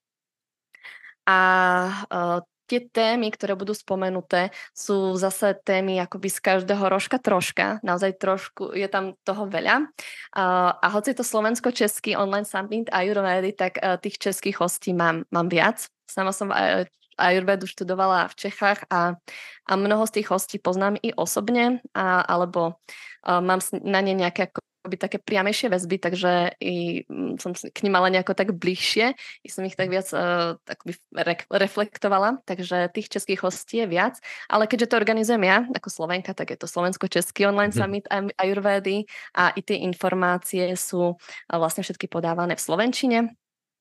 A uh, tie témy, ktoré budú spomenuté, sú zase témy akoby z každého rožka troška. Naozaj trošku, je tam toho veľa. Uh, a hoci je to slovensko-český online summit ajurvédy, tak uh, tých českých hostí mám, mám viac. Sama som uh, ajurvédu študovala v Čechách a, a mnoho z tých hostí poznám i osobne, a, alebo uh, mám na ne nejaké robiť také priamejšie väzby, takže i som k nim mala nejako tak bližšie, i som ich tak viac uh, tak by re- reflektovala, takže tých českých hostí je viac, ale keďže to organizujem ja ako Slovenka, tak je to Slovensko-Český online summit Ayurvédy a i tie informácie sú uh, vlastne všetky podávané v slovenčine.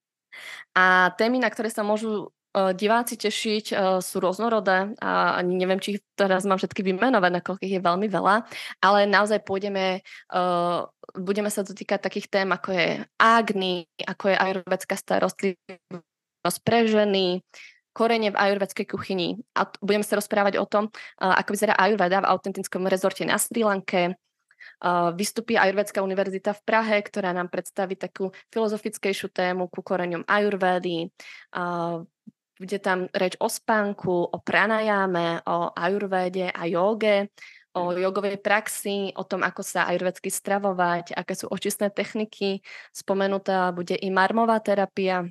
A témy, na ktoré sa môžu diváci tešiť, sú rôznorodé a ani neviem, či ich teraz mám všetky vymenovať, nakoľko ich je veľmi veľa, ale naozaj pôjdeme, uh, budeme sa dotýkať takých tém, ako je Agni, ako je ajurvédská starostlivosť pre ženy, korene v ajurvédskej kuchyni a t- budeme sa rozprávať o tom, uh, ako vyzerá ajurvéda v autentickom rezorte na Srí Lanke. Uh, vystupí Ajurvédská univerzita v Prahe, ktorá nám predstaví takú filozofickejšiu tému ku koreňom ajurvédy. Uh, Bude tam reč o spánku, o pranajáme, o ajurvéde a jóge, o jogovej praxi, o tom, ako sa ajurvédsky stravovať, aké sú očistné techniky. Spomenutá bude i marmová terapia,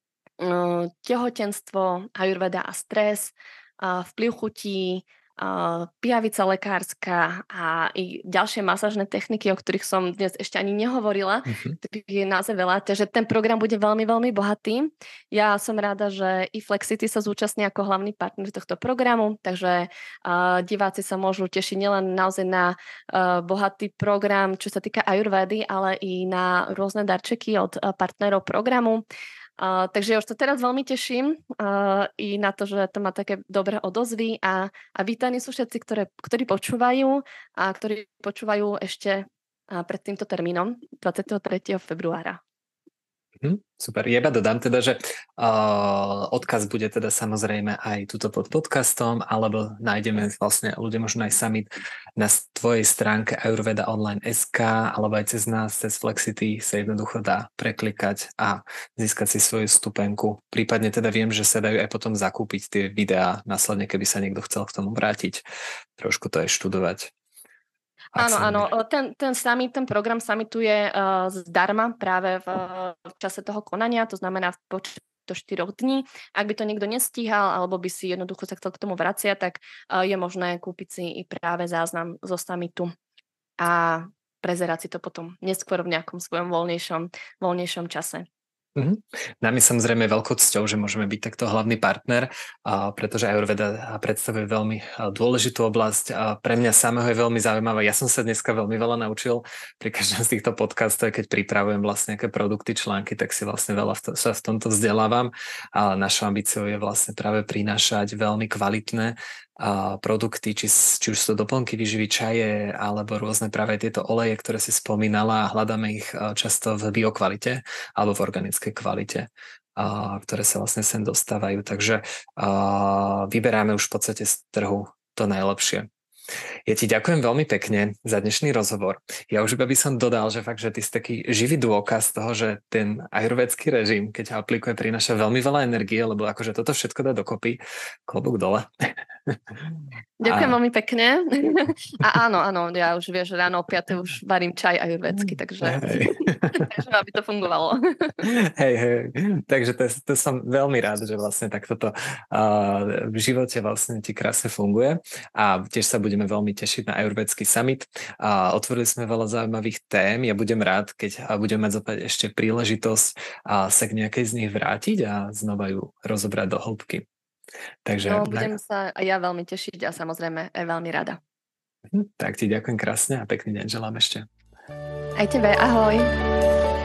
tehotenstvo, ajurvéda a stres, vplyv chutí, Uh, pijavica lekárska a i ďalšie masážne techniky, o ktorých som dnes ešte ani nehovorila, uh-huh. tak je naozaj veľa, takže ten program bude veľmi, veľmi bohatý. Ja som rada, že i Flexity sa zúčastní ako hlavný partner tohto programu, takže uh, diváci sa môžu tešiť nielen naozaj na uh, bohatý program, čo sa týka ajurvédy, ale i na rôzne darčeky od uh, partnerov programu. Uh, takže ja už to teraz veľmi teším uh, i na to, že to má také dobré odozvy a, a vítaní sú všetci, ktoré, ktorí počúvajú a ktorí počúvajú ešte uh, pred týmto termínom dvadsiateho tretieho februára. Hm, super. Jeba dodám teda, že uh, odkaz bude teda samozrejme aj tuto pod podcastom, alebo nájdeme vlastne, ľudia možno aj summit na tvojej stránke ayurveda online bodka es ká, alebo aj cez nás, cez Flexity sa jednoducho dá preklikať a získať si svoju stupenku. Prípadne teda viem, že sa dajú aj potom zakúpiť tie videá následne, keby sa niekto chcel k tomu vrátiť, trošku to aj študovať. Áno, áno, ten, ten summit, ten program summitu je uh, zdarma práve v, v čase toho konania, to znamená v počte štyroch dní. Ak by to niekto nestíhal, alebo by si jednoducho sa chcel k tomu vraciať, tak uh, je možné kúpiť si i práve záznam zo summitu a prezerať si to potom neskôr v nejakom svojom voľnejšom, voľnejšom čase. Mm-hmm. Nám je samozrejme veľkou cťou, že môžeme byť takto hlavný partner, a pretože Ayurveda predstavuje veľmi dôležitú oblasť a pre mňa samého je veľmi zaujímavé. Ja som sa dneska veľmi veľa naučil pri každom z týchto podcastov, keď pripravujem vlastne nejaké produkty, články, tak si vlastne veľa v to, sa v tomto vzdelávam a našou ambíciou je vlastne práve prinášať veľmi kvalitné a produkty, či, či už sú to doplnky výživy, čaje, alebo rôzne práve tieto oleje, ktoré si spomínala a hľadáme ich často v biokvalite alebo v organickej kvalite, a, ktoré sa vlastne sem dostávajú. Takže a, vyberáme už v podstate z trhu to najlepšie. Ja ti ďakujem veľmi pekne za dnešný rozhovor. Ja už iba by som dodal, že fakt, že ty si taký živý dôkaz toho, že ten ajurvédsky režim, keď ho aplikuje, prináša veľmi veľa energie, lebo akože toto všetko dá dokopy. Klobúk dole. Ďakujem a... veľmi pekne. A áno, áno, ja už vieš, ráno o piatej už varím čaj ajurvédsky, takže, takže aby to fungovalo. Hej, hej. Takže to, to som veľmi rád, že vlastne takto to uh, v živote vlastne ti krásne funguje a tiež sa budeme veľmi tešiť na Ayurvédsky summit. Uh, otvorili sme veľa zaujímavých tém. Ja budem rád, keď budeme mať opäť ešte príležitosť uh, sa k nejakej z nich vrátiť a znova ju rozobrať do hĺbky. Takže, no, budem tak... sa aj ja veľmi tešiť a samozrejme aj veľmi rada. Tak ti ďakujem krásne a pekný deň želám ešte. Aj tebe, ahoj.